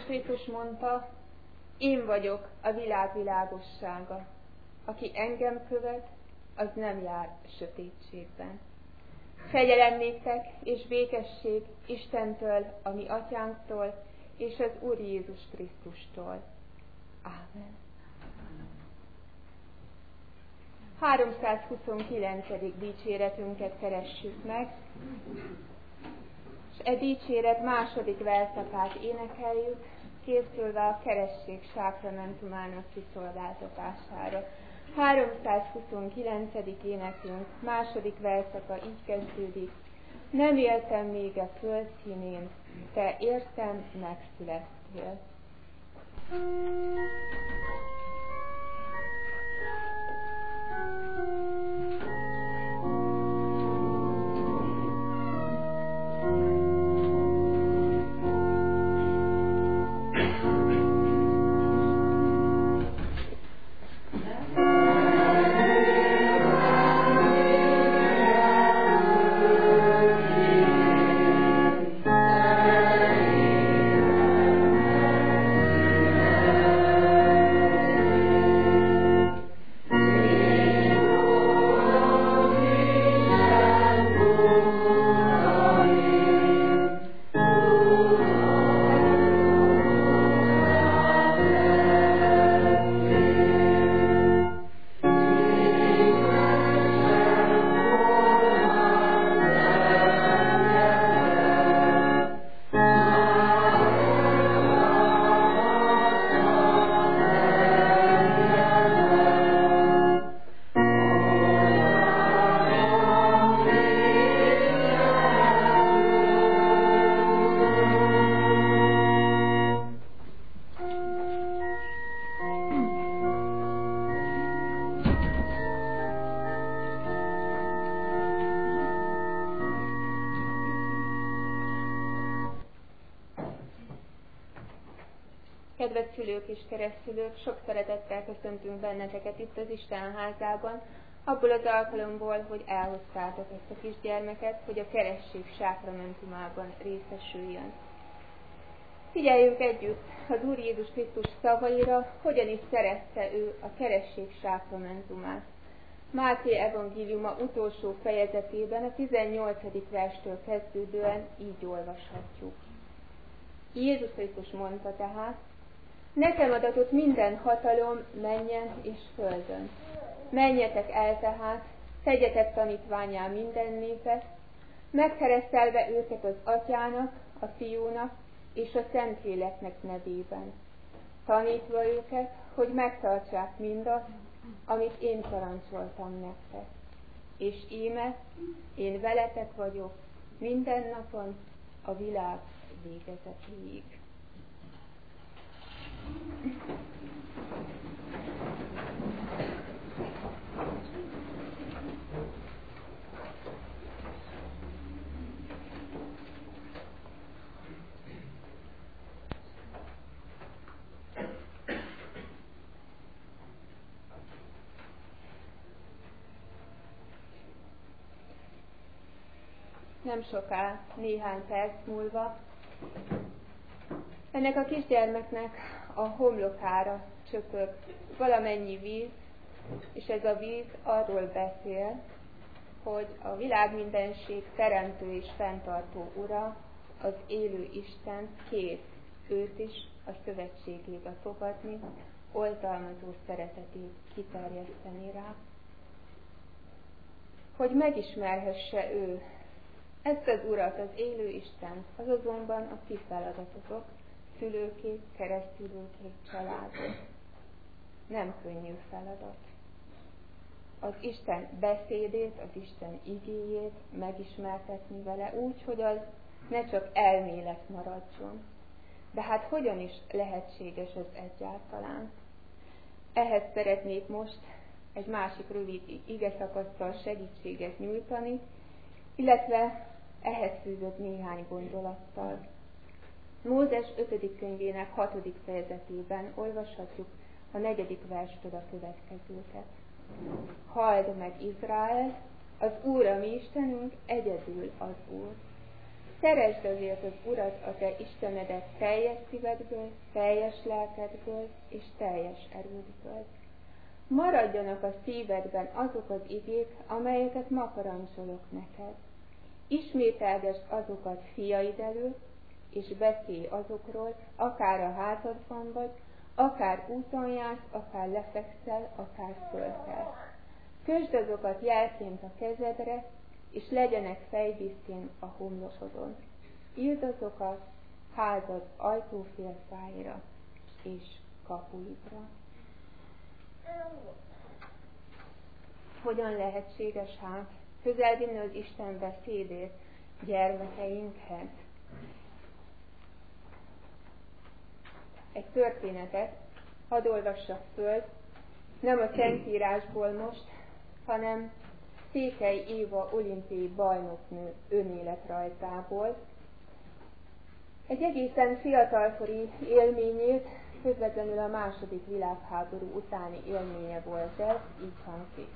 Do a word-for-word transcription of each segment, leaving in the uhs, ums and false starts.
Krisztus mondta, én vagyok a világ világossága. Aki engem követ, az nem jár sötétségben. Kegyelem néktek és békesség Istentől, a mi atyánktól, és az Úr Jézus Krisztustól. Ámen. háromszázhuszonkilencedik dicséretünket keressük meg, és e dicséret második verszakát énekeljük, készülve a keresség sákramentumának kiszolgáltatására. háromszázhuszonkilencedik énekünk második verszaka így kezdődik. Nem éltem még a föld színén, te értem megszülettél. Kedves szülők és keresztülők, sok szeretettel köszöntünk benneteket itt az Isten házában, abból az alkalomból, hogy elhoztátok ezt a kisgyermeket, hogy a keresztség sákramentumában részesüljön. Figyeljünk együtt az Úr Jézus Krisztus szavaira, hogyan is szerezte ő a keresztség sákramentumát. Máté evangéliuma utolsó fejezetében a tizennyolcadik verstől kezdődően így olvashatjuk. Jézus Krisztus mondta tehát, nekem adatott minden hatalom mennyen és földön. Menjetek el tehát, tegyetek tanítvánnyá minden népet, megkeresztelve őket az Atyának, a Fiúnak és a Szentléleknek nevében, tanítva őket, hogy megtartsák mindazt, amit én parancsoltam nektek. És íme, én veletek vagyok minden napon a világ végezetéig. Nem soká, néhány perc múlva ennek a kisgyermeknek a homlokára csöpög valamennyi víz, és ez a víz arról beszél, hogy a világmindenség teremtő és fenntartó Ura, az élő Isten kész őt is a szövetségébe fogadni, oltalmazó szeretetét kiterjeszteni rá. Hogy megismerhesse ő ezt az Urat, az élő Isten, az azonban a ti feladatotok, szülőké, keresztülőké, családok. Nem könnyű feladat. Az Isten beszédét, az Isten igéjét megismertetni vele úgy, hogy az ne csak elmélet maradjon. De hát hogyan is lehetséges ez egyáltalán? Ehhez szeretnék most egy másik rövid igeszakasztal segítséget nyújtani, illetve ehhez fűzött néhány gondolattal. Mózes ötödik könyvének hatodik fejezetében olvashatjuk a negyedik verstől a következőket. Halld meg Izrael, az Úr a mi Istenünk egyedül az Úr. Szeresd azért az Urat, a te Istenedet teljes szívedből, teljes lelkedből és teljes erődből. Maradjanak a szívedben azok az igék, amelyeket ma parancsolok neked. Ismételgesd azokat fiaid előtt, és beszélj azokról, akár a házadban vagy, akár úton jársz, akár lefekszel, akár fölkelsz. Kösd azokat jelként a kezedre, és legyenek fejdiszkén a homlokodon. Írd azokat házad ajtófélfáira és kapuidra. Hogyan lehetséges hát közelvinni az Isten beszédét gyermekeinkhez? Egy történetet hadd olvassak föl, nem a Szentírásból most, hanem Székely Éva olimpiai bajnoknő önéletrajzából. Egy egészen fiatalkori élményét, közvetlenül a második világháború utáni élménye volt ez, így hangzik.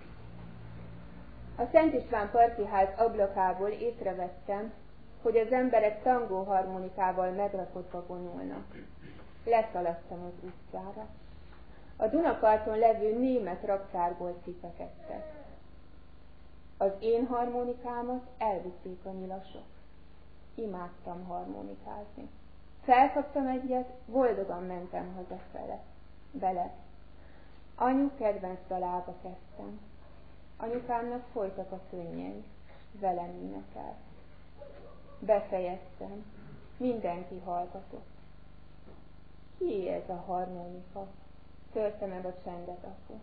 A Szent István parti ház ablakából észrevettem, hogy az emberek tangóharmonikával megrakodva vonulnak. Leszaladtam az utcára. A Dunaparton levő német raktárból cipekedtek. Az én harmonikámat elvitték a nyilasok. Imádtam harmonikázni. Felkaptam egyet, boldogan mentem hazafele. Bele. Anyu kedvenc dalába kezdtem. Anyukámnak folytak a könnyei. Velem énekel. Befejeztem. Mindenki hallgatott. Ki ez a harmonika? Törte meg a csendet apu.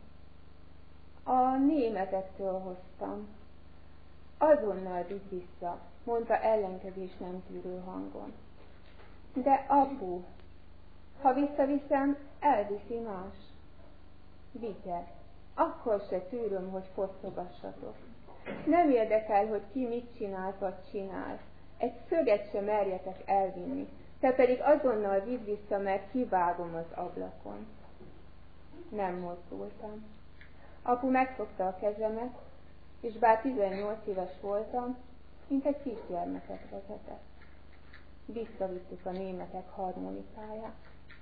A németektől hoztam. Azonnal vidd vissza, mondta ellenkezés nem tűrő hangon. De apu, ha visszaviszem, elviszi más. Vigye, akkor se tűröm, hogy fosztogassatok. Nem érdekel, hogy ki mit csinál, vagy csinál. Egy szöget sem merjetek elvinni. Te pedig azonnal vidd vissza, mert kivágom az ablakon. Nem mozdultam. Apu megfogta a kezemet, és bár tizennyolc éves voltam, mint egy kisgyermeket vezetett. Visszavittük a németek harmonikáját.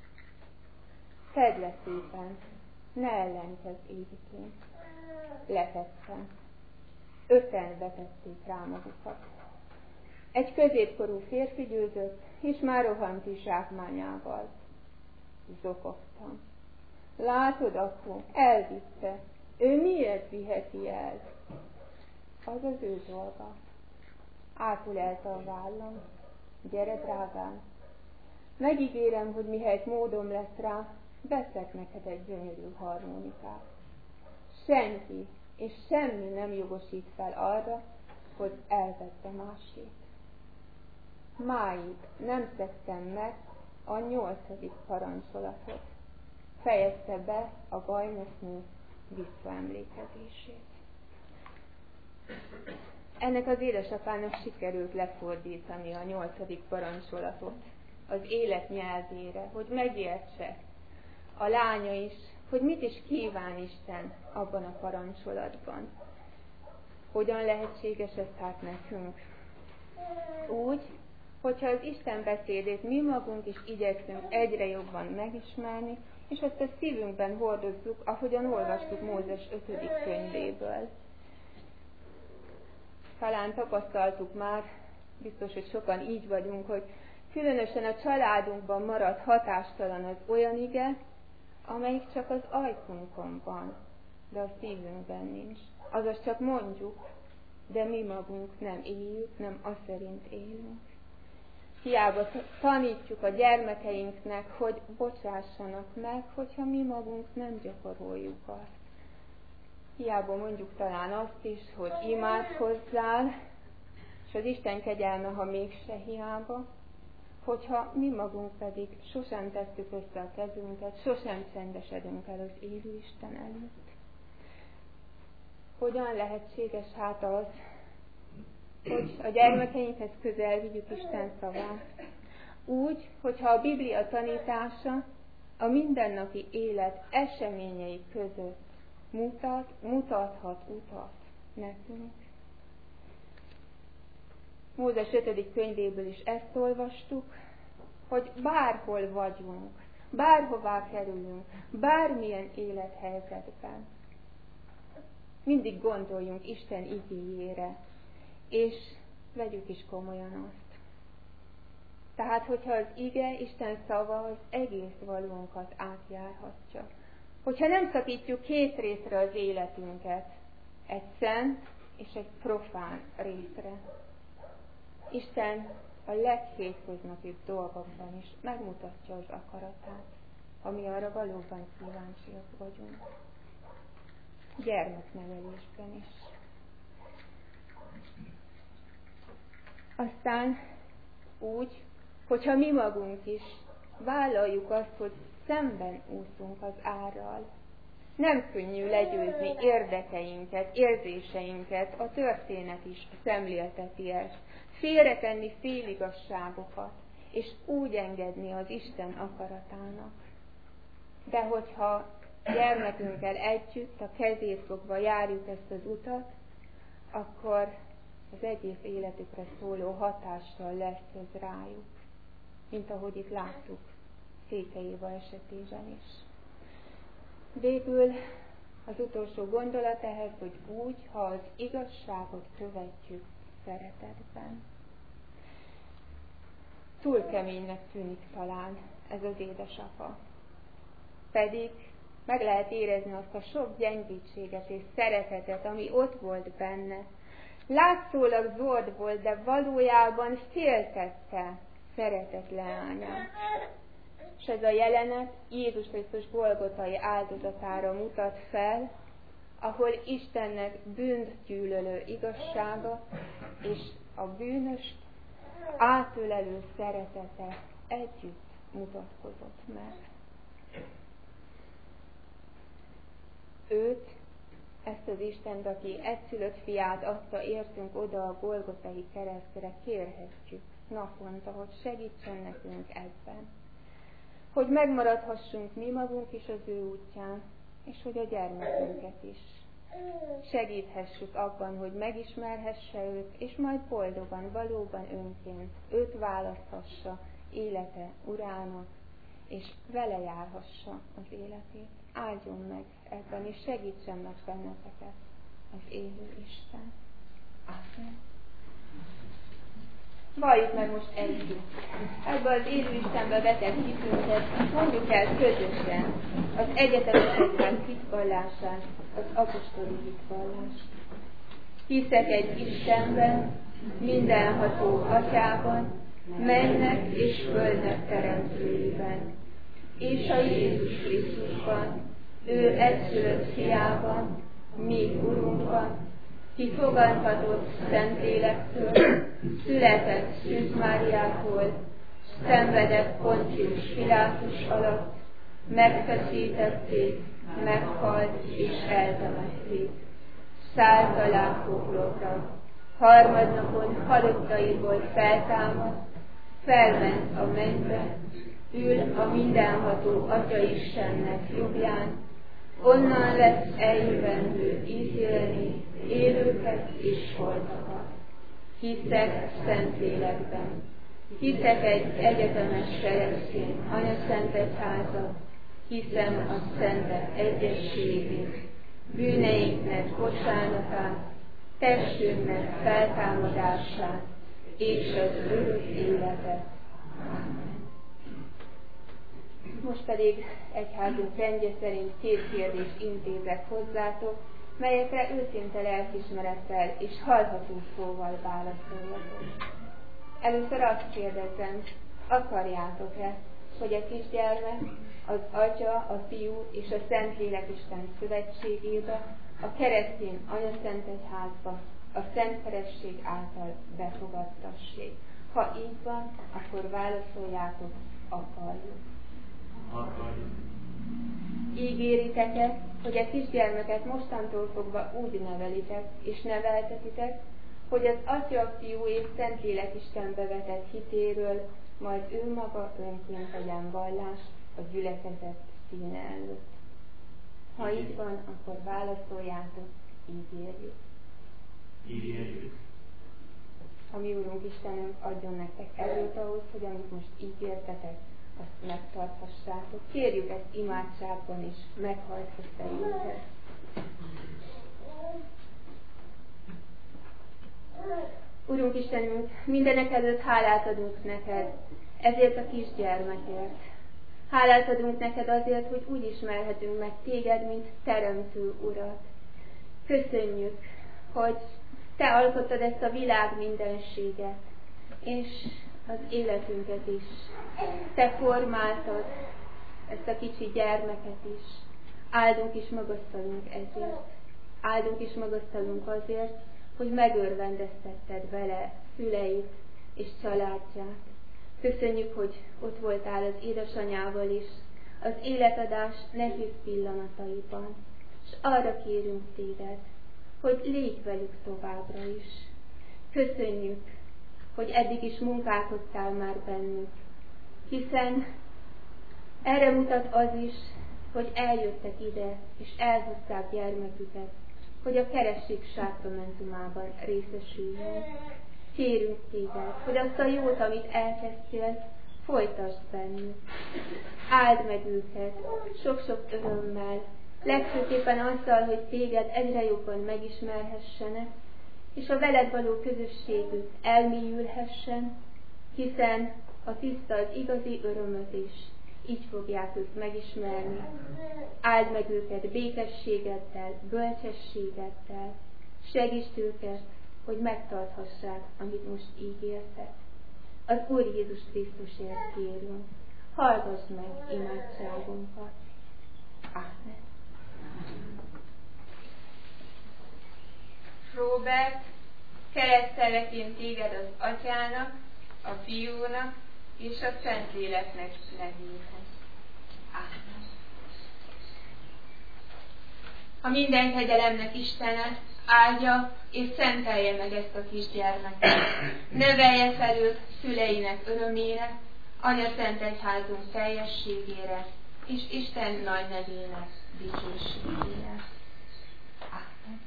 Tedd le szépen, ne ellenkezz Évikén. Letettem. Öten vetették rám magukat. Egy középkorú férfi győzött, és már rohant is zsákmányával. Zokogtam. Látod, apu, elvitte. Ő miért viheti el? Az az ő dolga. Átulelte a vállam. Gyere, drágám. Megígérem, hogy mihelyt módom lesz rá, veszek neked egy gyönyörű harmonikát. Senki és semmi nem jogosít fel arra, hogy elvette másét. Máig nem szedtem meg a nyolcadik parancsolatot. Fejezte be a bajnoknő visszaemlékezését. Ennek az édesapának sikerült lefordítani a nyolcadik parancsolatot az élet nyelvére, hogy megértse a lánya is, hogy mit is kíván Isten abban a parancsolatban. Hogyan lehetséges ez hát nekünk? Úgy, hogyha az Isten beszédét mi magunk is igyekszünk egyre jobban megismerni, és azt a szívünkben hordozzuk, ahogyan olvastuk Mózes ötödik könyvéből. Talán tapasztaltuk már, biztos, hogy sokan így vagyunk, hogy különösen a családunkban marad hatástalan az olyan ige, amelyik csak az ajkunkon van, de a szívünkben nincs. Azaz csak mondjuk, de mi magunk nem éljük, nem azt szerint élünk. Hiába tanítjuk a gyermekeinknek, hogy bocsássanak meg, hogyha mi magunk nem gyakoroljuk azt. Hiába mondjuk talán azt is, hogy imádkozzál, és az Isten kegyelme, ha mégse hiába, hogyha mi magunk pedig sosem tesszük össze a kezünket, sosem csendesedünk el az élő Isten előtt. Hogyan lehetséges hát az, hogy a gyermekeinkhez közel vigyük Isten szavát? Úgy, hogyha a Biblia tanítása a mindennapi élet eseményei között mutat, mutathat utat nekünk. Mózes ötödik könyvéből is ezt olvastuk, hogy bárhol vagyunk, bárhová kerülünk, bármilyen élethelyzetben, mindig gondoljunk Isten igéjére, és vegyük is komolyan azt. Tehát, hogyha az ige, Isten szava az egész valónkat átjárhatja. Hogyha nem szakítjuk két részre az életünket, egy szent és egy profán részre. Isten a leghétköznapibb dolgokban is megmutatja az akaratát, ami arra valóban kíváncsiak vagyunk. Gyermeknevelésben is. Aztán úgy, hogyha mi magunk is vállaljuk azt, hogy szemben úszunk az árral. Nem könnyű legyőzni érdekeinket, érzéseinket, a történet is szemlélteti ezt. Félretenni féligasságokat, és úgy engedni az Isten akaratának. De hogyha gyermekünkkel együtt, a kezét fogva járjuk ezt az utat, akkor az egész életükre szóló hatással lesz ez rájuk, mint ahogy itt láttuk Székely Éva esetében is. Végül az utolsó gondolat ehhez, hogy úgy, ha az igazságot követjük szeretetben. Túl keménynek tűnik talán ez az édesapa. Pedig meg lehet érezni azt a sok gyengétséget és szeretetet, ami ott volt benne. Látszólag zord volt, de valójában féltette szeretet leányát. És ez a jelenet Jézus Krisztus Golgotai áldozatára mutat fel, ahol Istennek bűnt gyűlölő igazsága és a bűnöst átölelő szeretete együtt mutatkozott meg. Őt, ezt az Istent, aki egyszülött fiát adta értünk oda a Golgotai keresztre, kérhetjük naponta, hogy segítsen nekünk ebben. Hogy megmaradhassunk mi magunk is az ő útján, és hogy a gyermekünket is. Segíthessük abban, hogy megismerhesse őt, és majd boldogan, valóban önként őt választhassa élete urának, és vele járhassa az életét. Áldjon meg ebben, és segítsen meg benneteket az élő Isten. Amen. Valljuk meg most együtt. Ebbe az élő Istenbe vetett hitünket mondjuk el közösen az egyetemes egyház hitvallását, az apostoli hitvallást. Hiszek egy Istenben, mindenható Atyában, mennek és földnek teremtőjében, és a Jézus Krisztusban, ő egyszülött fiában, mi Urunkban, ki fogantatott Szentlélektől, született Szűz Máriától, szenvedett Pontius Pilátus alatt, megfeszítették, meghalt és eltemették. Szállt a lábpoklokra, harmadnapon halottaiból feltámadt, felment a mennybe, ül a mindenható Atya Istennek jobbján, onnan lesz eljövendő ítélni élőket és holtakat. Hiszek Szentlélekben, hiszek egy egyetemes keresztény anyaszent egyházat, hiszem a szentek egyességét, bűneinknek bocsánatát, testünknek feltámadását és az örök életet. Amen. Most pedig egyházunk rendje szerint két kérdést intézek hozzátok, melyekre őszinte lelkismerettel és hallható szóval válaszoljatok. Először azt kérdezem, akarjátok-e, hogy a kisgyermek az Atya, a Fiú és a Szentlélek Isten szövetségébe, a keresztény anyaszent egyházba, a Szent Keresztség által befogadtassék? Ha így van, akkor válaszoljátok, akarjuk. Akarjuk. Ígéritek-e, hogy a kisgyermeket mostantól fogva úgy nevelitek és neveltetitek, hogy az Atya, a Fiú és Szentlélek Istenbe vetett hitéről majd ő maga önként tegyen vallást a gyülekezet színe előtt? Ha így van, akkor válaszoljátok, ígérjük. Ígérjük. a mi Úrunk Istenünk adjon nektek erőt ahhoz, hogy amit most ígértetek, azt megtarthassátok. Kérjük ezt imádságban is, meghallgass bennünket. Urunk Istenünk, mindenek előtt hálát adunk neked ezért a kisgyermekért. Hálát adunk neked azért, hogy úgy ismerhetünk meg téged, mint Teremtő Urat. Köszönjük, hogy te alkottad ezt a világ mindenséget, és az életünket is. Te formáltad ezt a kicsi gyermeket is. Áldunk és magasztalunk ezért. Áldunk és magasztalunk azért, hogy megörvendeztetted vele szüleit és családját. Köszönjük, hogy ott voltál az édesanyával is, az életadás nehéz pillanataiban, és arra kérünk téged, hogy légy velük továbbra is. Köszönjük, hogy eddig is munkálkodtál már bennük, hiszen erre mutat az is, hogy eljöttek ide, és elhozták gyermeküket, hogy a keresség sákramentumában részesüljön. Kérünk téged, hogy azt a jót, amit elkezdtél, folytasd bennük. Áld meg őket sok-sok örömmel, legfőképpen azzal, hogy téged egyre jobban megismerhessenek, és a veled való közösségük elmélyülhessen, hiszen a tiszta az igazi örömöt is, így fogják ők megismerni. Áld meg őket békességeddel, bölcsességeddel, segítsd őket, hogy megtarthassák, amit most ígértek. Az Úr Jézus Krisztusért kérünk, hallgass meg imádságunkat. Ámen. Róbert, keresztellek téged az Atyának, a Fiúnak és a Szentléleknek nevében. Ámen. A minden kegyelemnek Istene áldja és szentelje meg ezt a kisgyermeket. Növelje fel őt szüleinek örömére, Anya Szent Egyházunk teljességére, és Isten nagy nevének dicsőségére. Ámen.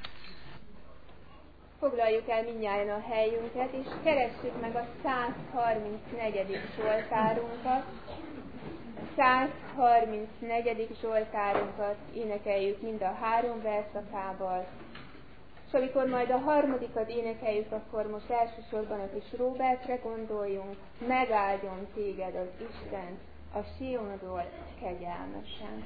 Foglaljuk el mindnyájan a helyünket, és keressük meg a száz harmincnegyedik Zsoltárunkat. A száz harmincnegyedik Zsoltárunkat énekeljük mind a három verszakával. És amikor majd a harmadikat énekeljük, akkor most elsősorban a kis Róbertre gondoljunk. Megáldjon téged az Isten a Sionról kegyelmesen.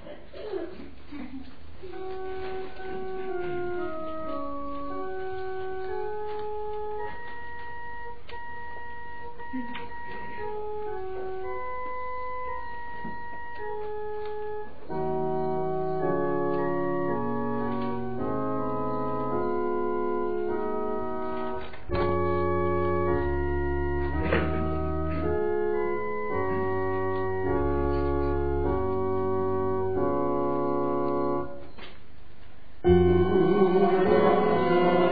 Ooh.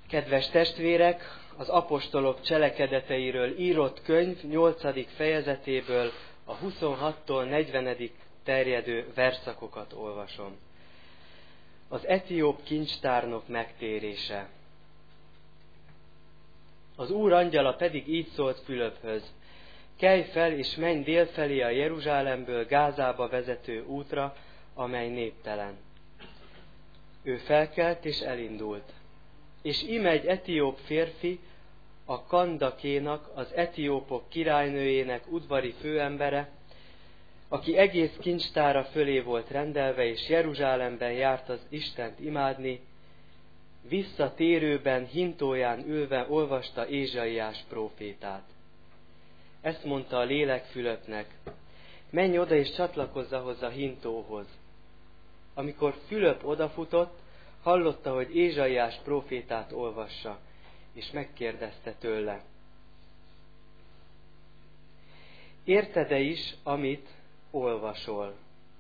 Kedves testvérek, az apostolok cselekedeteiről írott könyv nyolcadik fejezetéből a huszonhattól negyvenedik terjedő verszakokat olvasom. Az etióp kincstárnok megtérése. Az Úr angyala pedig így szólt Fülöphöz: kelj fel és menj délfelé a Jeruzsálemből Gázába vezető útra, amely néptelen. Ő felkelt és elindult. És íme egy etióp férfi, a Kandakénak, az etiópok királynőjének udvari főembere, aki egész kincstára fölé volt rendelve, és Jeruzsálemben járt az Istent imádni, visszatérőben hintóján ülve olvasta Ézsaiás prófétát. Ezt mondta a lélek Fülöpnek: menj oda és csatlakozz ahhoz a hintóhoz. Amikor Fülöp odafutott, hallotta, hogy Ézsaiás prófétát olvassa, és megkérdezte tőle: érted-e is, amit olvasol?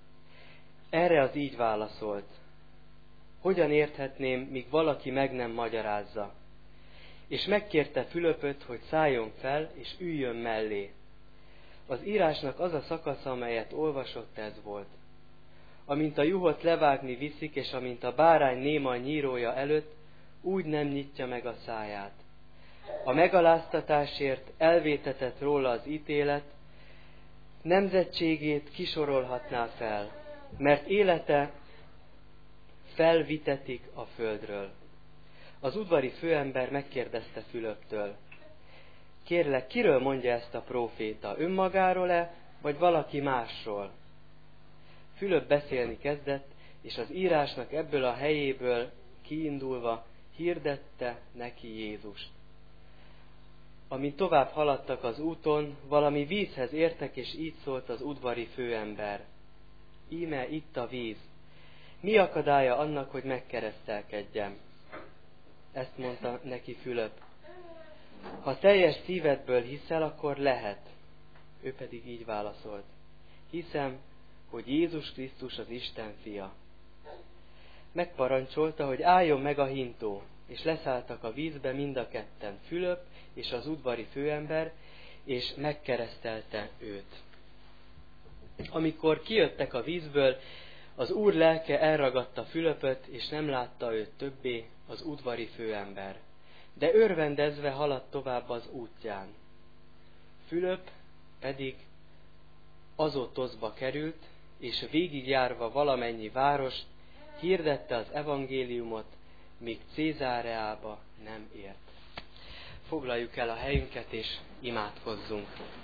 Erre az így válaszolt: hogyan érthetném, míg valaki meg nem magyarázza? És megkérte Fülöpöt, hogy szálljon fel, és üljön mellé. Az írásnak az a szakasza, amelyet olvasott, ez volt: amint a juhot levágni viszik, és amint a bárány néma a nyírója előtt, úgy nem nyitja meg a száját. A megaláztatásért elvétetett róla az ítélet, nemzetségét kisorolhatná fel, mert élete felvitetik a földről. Az udvari főember megkérdezte Fülöptől: kérlek, kiről mondja ezt a próféta, önmagáról-e, vagy valaki másról? Fülöp beszélni kezdett, és az írásnak ebből a helyéből kiindulva hirdette neki Jézust. Amint tovább haladtak az úton, valami vízhez értek, és így szólt az udvari főember: íme itt a víz. Mi akadálya annak, hogy megkeresztelkedjem? Ezt mondta neki Fülöp: ha teljes szívedből hiszel, akkor lehet. Ő pedig így válaszolt: hiszem, hogy Jézus Krisztus az Isten fia. Megparancsolta, hogy álljon meg a hintó, és leszálltak a vízbe mind a ketten, Fülöp és az udvari főember, és megkeresztelte őt. Amikor kijöttek a vízből, az Úr lelke elragadta Fülöpöt, és nem látta őt többé az udvari főember, de örvendezve haladt tovább az útján. Fülöp pedig Azotozba került, és végigjárva valamennyi várost hirdette az evangéliumot, míg Cézáreába nem ért. Foglaljuk el a helyünket, és imádkozzunk.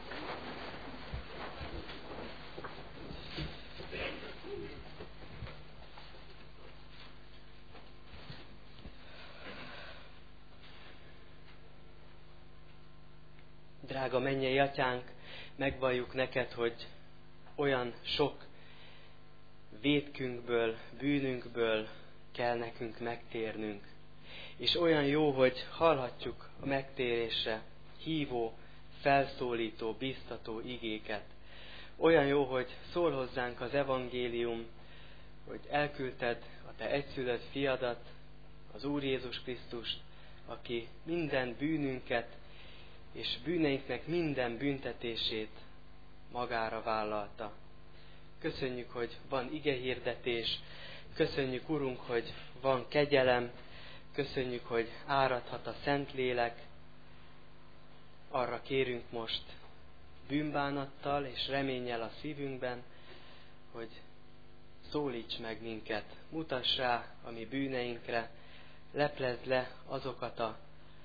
Drága mennyei Atyánk, megvalljuk neked, hogy olyan sok vétkünkből, bűnünkből kell nekünk megtérnünk. És olyan jó, hogy hallhatjuk a megtérésre hívó, felszólító, biztató igéket. Olyan jó, hogy szól hozzánk az evangélium, hogy elküldted a te egyszülött fiadat, az Úr Jézus Krisztust, aki minden bűnünket és bűneinknek minden büntetését magára vállalta. Köszönjük, hogy van igehirdetés, köszönjük, Urunk, hogy van kegyelem, köszönjük, hogy áradhat a Szentlélek. Arra kérünk most bűnbánattal és reménnyel a szívünkben, hogy szólíts meg minket, mutass rá a mi bűneinkre, leplezd le azokat a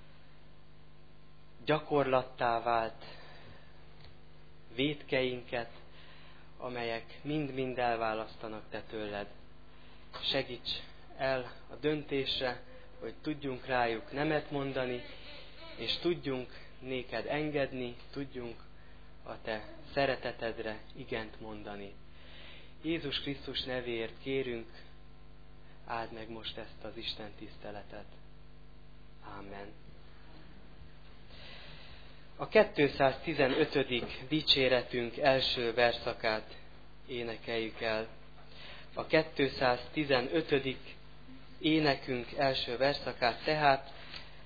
gyakorlattá vált vétkeinket, amelyek mind-mind elválasztanak te tőled. Segíts el a döntésre, hogy tudjunk rájuk nemet mondani, és tudjunk néked engedni, tudjunk a te szeretetedre igent mondani. Jézus Krisztus nevéért kérünk, áld meg most ezt az Isten tiszteletet. Ámen. A kétszáztizenötödik dicséretünk első verszakát énekeljük el. A kétszáztizenötödik énekünk első verszakát tehát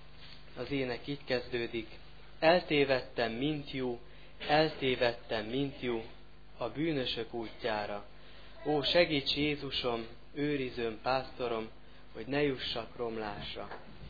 az ének így kezdődik. Eltévedtem, mint jó, eltévedtem, mint jó, a bűnösök útjára. Ó, segíts Jézusom, őrizőm, pásztorom, hogy ne jussak romlásra.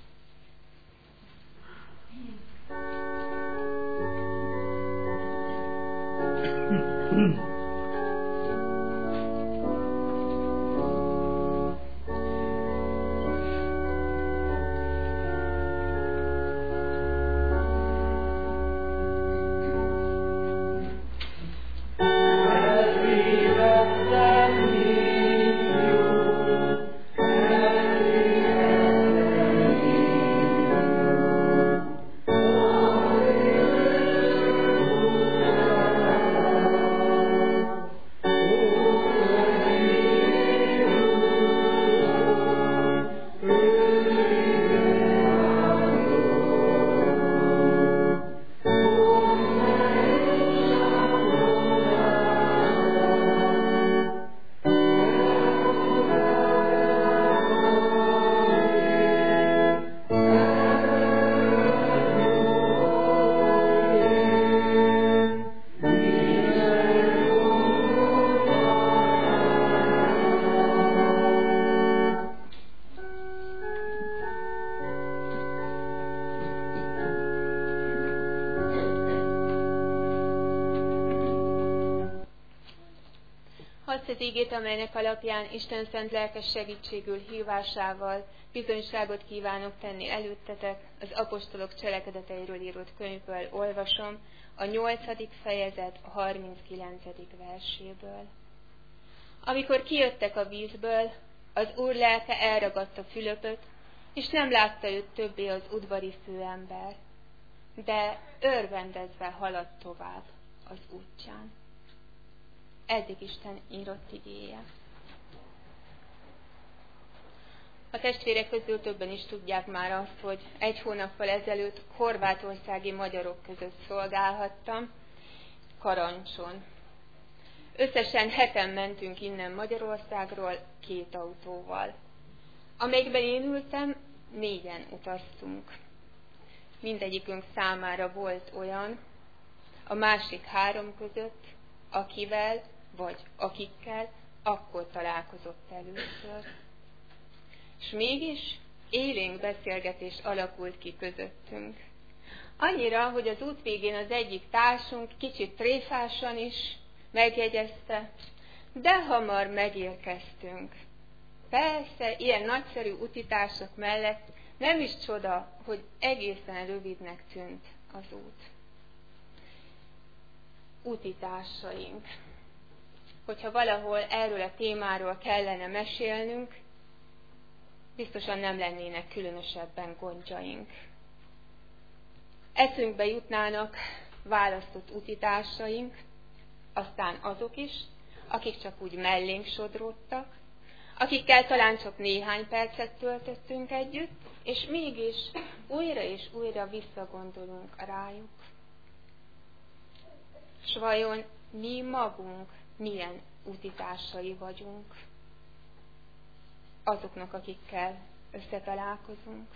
Azt az ígét, amelynek alapján Isten szent lelkes segítségül hívásával bizonyságot kívánok tenni előttetek, az apostolok cselekedeteiről írott könyvből olvasom, a nyolcadik fejezet a harminckilencedik verséből. Amikor kijöttek a vízből, az Úr lelke elragadta Fülöpöt, és nem látta őt többé az udvari főember, de örvendezve haladt tovább az útján. Eddig Isten írott igéje. A testvérek közül többen is tudják már azt, hogy egy hónappal ezelőtt horvátországi magyarok között szolgálhattam, Karancson. Összesen heten mentünk innen Magyarországról két autóval. Amelyikben én ültem, négyen utaztunk. Mindegyikünk számára volt olyan, a másik három között, akivel vagy akikkel akkor találkozott először. És mégis élénk beszélgetés alakult ki közöttünk. Annyira, hogy az út végén az egyik társunk kicsit tréfásan is megjegyezte, de hamar megérkeztünk. Persze, ilyen nagyszerű utitársak mellett nem is csoda, hogy egészen rövidnek tűnt az út. Utitársaink. Hogyha valahol erről a témáról kellene mesélnünk, biztosan nem lennének különösebben gondjaink. Eszünkbe jutnának választott utitársaink, aztán azok is, akik csak úgy mellénk sodródtak, akikkel talán csak néhány percet töltöttünk együtt, és mégis újra és újra visszagondolunk rájuk. S vajon mi magunk milyen utitársai vagyunk azoknak, akikkel összetalálkozunk?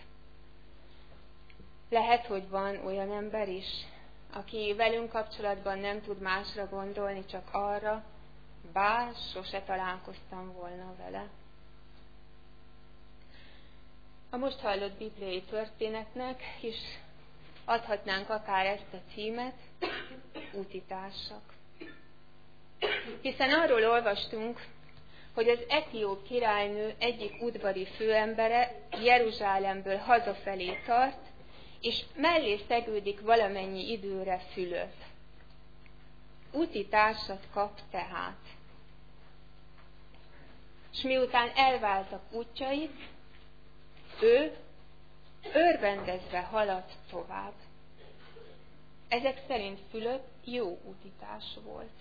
Lehet, hogy van olyan ember is, aki velünk kapcsolatban nem tud másra gondolni, csak arra, bár sose találkoztam volna vele. A most hallott bibliai történetnek is adhatnánk akár ezt a címet, útitársak. Hiszen arról olvastunk, hogy az etióp királynő egyik udvari főembere Jeruzsálemből hazafelé tart, és mellé szegődik valamennyi időre Fülöp. Útitársat kap tehát. S miután elváltak útjait, ő örvendezve haladt tovább. Ezek szerint Fülöp jó útitárs volt.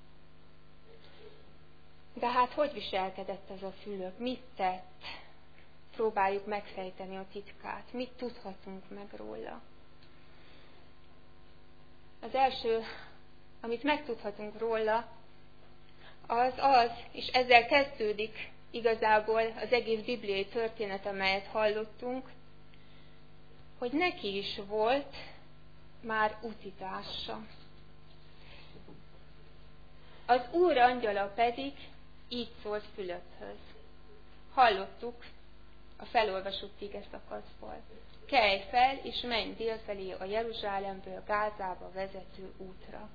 De hát hogy viselkedett ez a Fülöp? Mit tett? Próbáljuk megfejteni a titkát. Mit tudhatunk meg róla? Az első, amit megtudhatunk róla, az az, és ezzel kezdődik igazából az egész bibliai történet, amelyet hallottunk, hogy neki is volt már utitása. Az Úr angyala pedig így szólt Fülöphöz. Hallottuk a felolvasott ige szakaszból. Kelj fel, és menj délfelé a Jeruzsálemből Gázába vezető útra.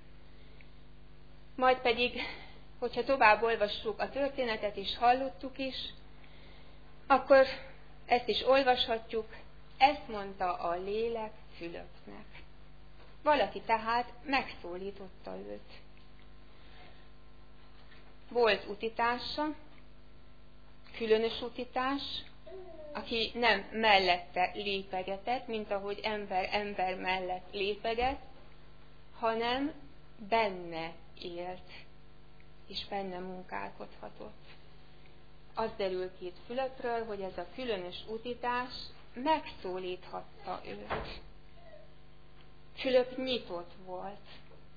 Majd pedig, hogyha tovább olvassuk a történetet, és hallottuk is, akkor ezt is olvashatjuk, ezt mondta a lélek Fülöpnek. Valaki tehát megszólította őt. Volt utitása, különös utitás, aki nem mellette lépegetett, mint ahogy ember ember mellett lépeget, hanem benne élt, és benne munkálkodhatott. Az derül ki itt Fülöpről, hogy ez a különös utitás megszólíthatta őt. Fülöp nyitott volt.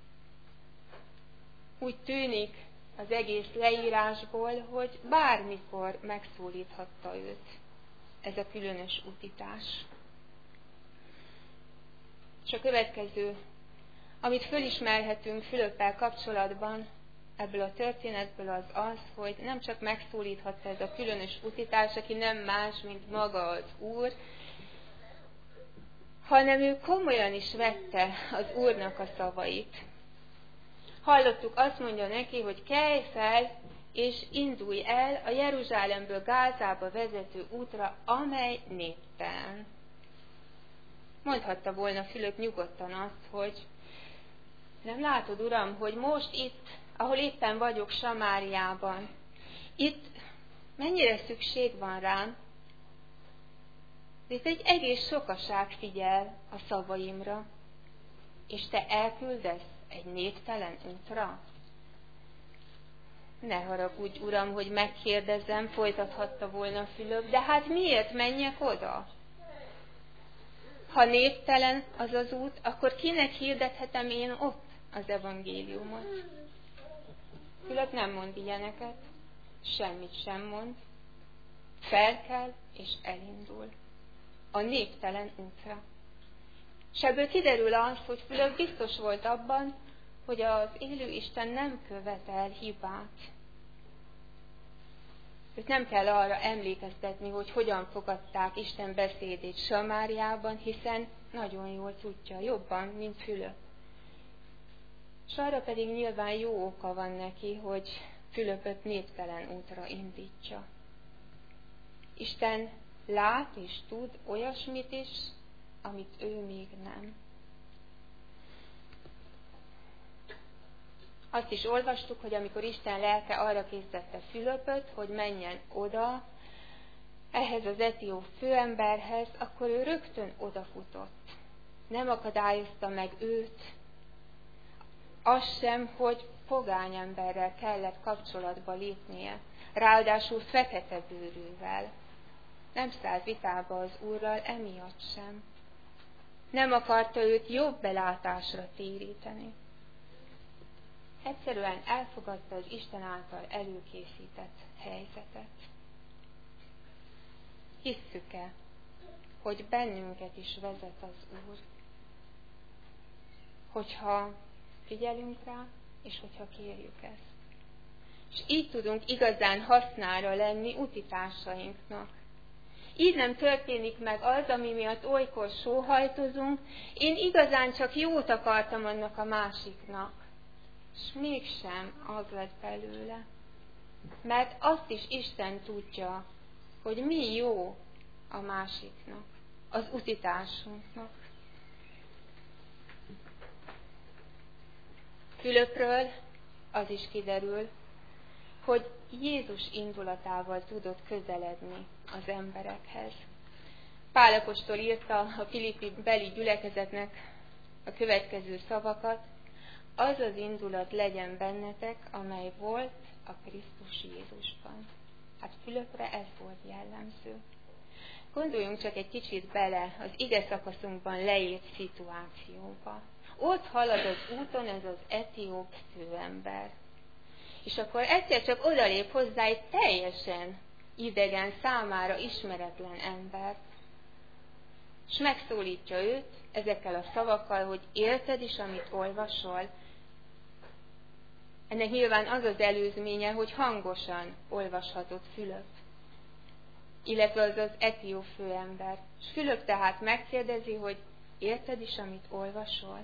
Úgy tűnik az egész leírásból, hogy bármikor megszólíthatta őt ez a különös utitás. És a következő, amit fölismerhetünk Fülöppel kapcsolatban, ebből a történetből az az, hogy nem csak megszólíthatta ez a különös utitás, aki nem más, mint maga az Úr, hanem ő komolyan is vette az Úrnak a szavait. Hallottuk, azt mondja neki, hogy kelj fel, és indulj el a Jeruzsálemből Gázába vezető útra, amely néptelen. Mondhatta volna Fülöp nyugodtan azt, hogy nem látod, Uram, hogy most itt, ahol éppen vagyok Samáriában, itt mennyire szükség van rám? Itt egy egész sokaság figyel a szavaimra, és te elküldesz egy néptelen útra? Ne haragudj, Uram, hogy megkérdezem, folytathatta volna Fülöp, de hát miért menjek oda? Ha néptelen az az út, akkor kinek hirdethetem én ott az evangéliumot? Fülöp nem mond ilyeneket, semmit sem mond, felkel és elindul a néptelen útra. És ebből kiderül az, hogy Fülöp biztos volt abban, hogy az élő Isten nem követel hibát. Őt nem kell arra emlékeztetni, hogy hogyan fogadták Isten beszédét Samáriában, hiszen nagyon jól tudja, jobban, mint Fülöp. És arra pedig nyilván jó oka van neki, hogy Fülöpöt néptelen útra indítsa. Isten lát és tud olyasmit is, amit ő még nem. Azt is olvastuk, hogy amikor Isten lelke arra késztette Fülöpöt, hogy menjen oda, ehhez az etióp főemberhez, akkor ő rögtön odafutott. Nem akadályozta meg őt, az sem, hogy pogány emberrel kellett kapcsolatba lépnie, ráadásul fekete bőrűvel. Nem szállt vitába az Úrral emiatt sem. Nem akarta őt jobb belátásra téríteni. Egyszerűen elfogadta az Isten által előkészített helyzetet. Hisszük-e, hogy bennünket is vezet az Úr? Hogyha figyelünk rá, és hogyha kérjük ezt. És így tudunk igazán hasznára lenni utitásainknak. Így nem történik meg az, ami miatt olykor sóhajtozunk, én igazán csak jót akartam annak a másiknak. És mégsem az lett belőle. Mert azt is Isten tudja, hogy mi jó a másiknak, az utitásunknak. Fülöpről az is kiderül, hogy Jézus indulatával tudott közeledni az emberekhez. Pál apostol írta a Filippi beli gyülekezetnek a következő szavakat: az az indulat legyen bennetek, amely volt a Krisztus Jézusban. Hát Fülöpre ez volt jellemző. Gondoljunk csak egy kicsit bele az ige szakaszunkban leírt szituációba. Ott halad az úton ez az etióp főember. És akkor egyszer csak odalép hozzá egy teljesen idegen, számára ismeretlen ember. És megszólítja őt ezekkel a szavakkal, hogy érted is, amit olvasol. Ennek nyilván az az előzménye, hogy hangosan olvashatott Fülöp, illetve az az etióp főember. És Fülöp tehát megkérdezi, hogy érted is, amit olvasol?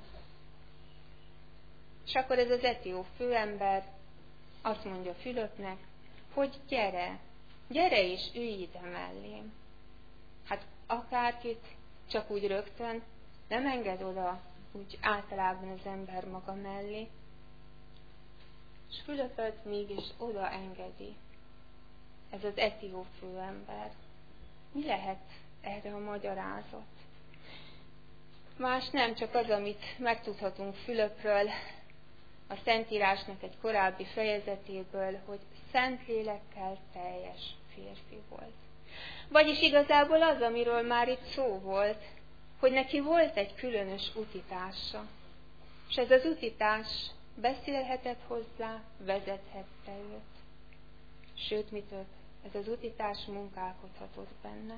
És akkor ez az etióp főember azt mondja Fülöpnek, hogy gyere, gyere és ülj ide mellém. Hát akárkit csak úgy rögtön nem enged oda, úgy általában az ember maga mellé. És Fülöpöt mégis oda engedi ez az etióp főember. Mi lehet erre a magyarázat? Más nem csak az, amit megtudhatunk Fülöpről, a Szentírásnak egy korábbi fejezetéből, hogy szent lélekkel teljes férfi volt. Vagyis igazából az, amiről már itt szó volt, hogy neki volt egy különös utitása. És ez az utitás beszélhetett hozzá, vezethette őt. Sőt, mi több, ez az utitás munkálkodhatott benne.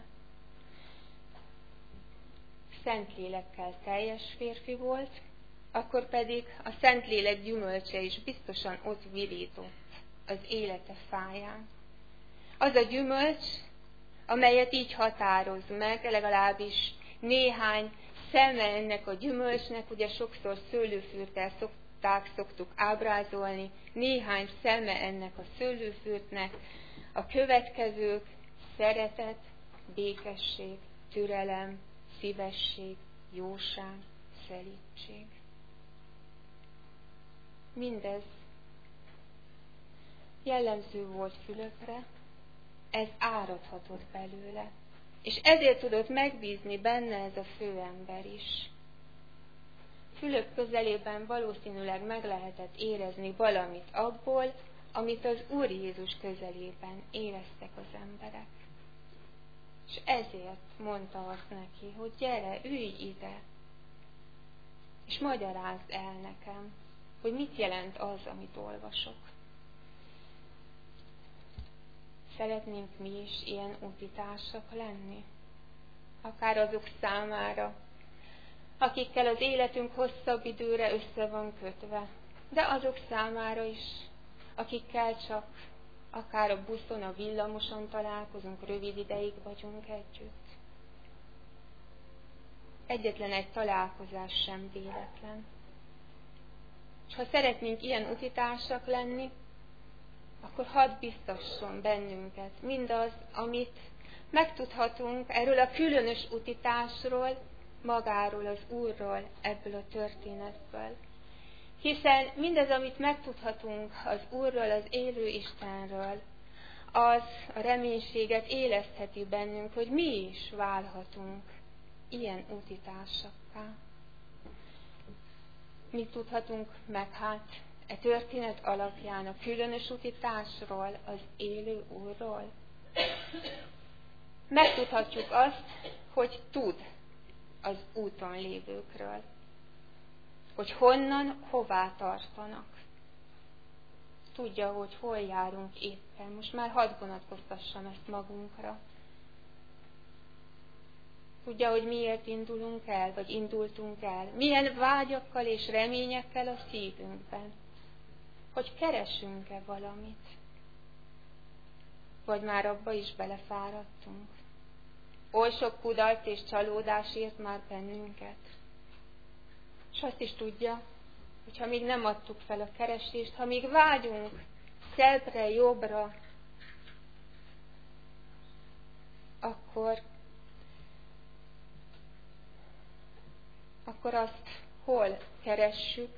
Szent lélekkel teljes férfi volt, akkor pedig a Szentlélek gyümölcse is biztosan ott virított az élete fáján. Az a gyümölcs, amelyet így határoz meg, legalábbis néhány szeme ennek a gyümölcsnek, ugye sokszor szőlőfürttel szokták, szoktuk ábrázolni, néhány szeme ennek a szőlőfürtnek, a következők: szeretet, békesség, türelem, szívesség, jóság, szelídség. Mindez jellemző volt Fülöpre, ez áradhatott belőle, és ezért tudott megbízni benne ez a főember is. Fülöp közelében valószínűleg meg lehetett érezni valamit abból, amit az Úr Jézus közelében éreztek az emberek. És ezért mondta azt neki, hogy gyere, ülj ide, és magyarázd el nekem, hogy mit jelent az, amit olvasok. Szeretnénk mi is ilyen útitársak lenni? Akár azok számára, akikkel az életünk hosszabb időre össze van kötve, de azok számára is, akikkel csak akár a buszon, a villamoson találkozunk, rövid ideig vagyunk együtt. Egyetlen egy találkozás sem véletlen. És ha szeretnénk ilyen utitársak lenni, akkor hadd biztasson bennünket mindaz, amit megtudhatunk erről a különös utitásról, magáról, az Úrról, ebből a történetből. Hiszen mindez, amit megtudhatunk az Úrról, az élő Istenről, az a reménységet élesztheti bennünk, hogy mi is válhatunk ilyen útitársakká. Mit tudhatunk meg hát e történet alapján a különös utitásról, az élő Úrról? Megtudhatjuk azt, hogy tud az úton lévőkről, hogy honnan, hová tartanak. Tudja, hogy hol járunk éppen. Most már hadd vonatkoztassam ezt magunkra. Tudja, hogy miért indulunk el, vagy indultunk el. Milyen vágyakkal és reményekkel a szívünkben. Hogy keresünk-e valamit. Vagy már abba is belefáradtunk. Oly sok kudarc és csalódás ért már bennünket. És azt is tudja, hogy ha még nem adtuk fel a keresést, ha még vágyunk szebbre, jobbra, akkor, akkor azt hol keressük,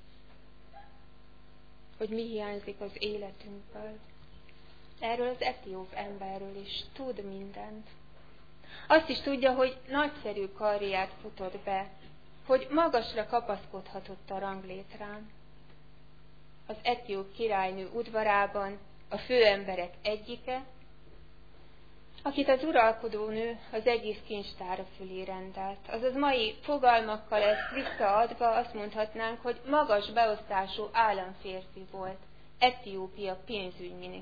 hogy mi hiányzik az életünkből. Erről az etióp emberről is tud mindent. Azt is tudja, hogy nagyszerű karriert futott be, hogy magasra kapaszkodhatott a ranglétrán. Az etióp királynő udvarában a főemberek egyike, akit az uralkodónő az egész kincstára fölé rendelt. Azaz mai fogalmakkal ezt visszaadva azt mondhatnánk, hogy magas beosztású államférfi volt, Etiópia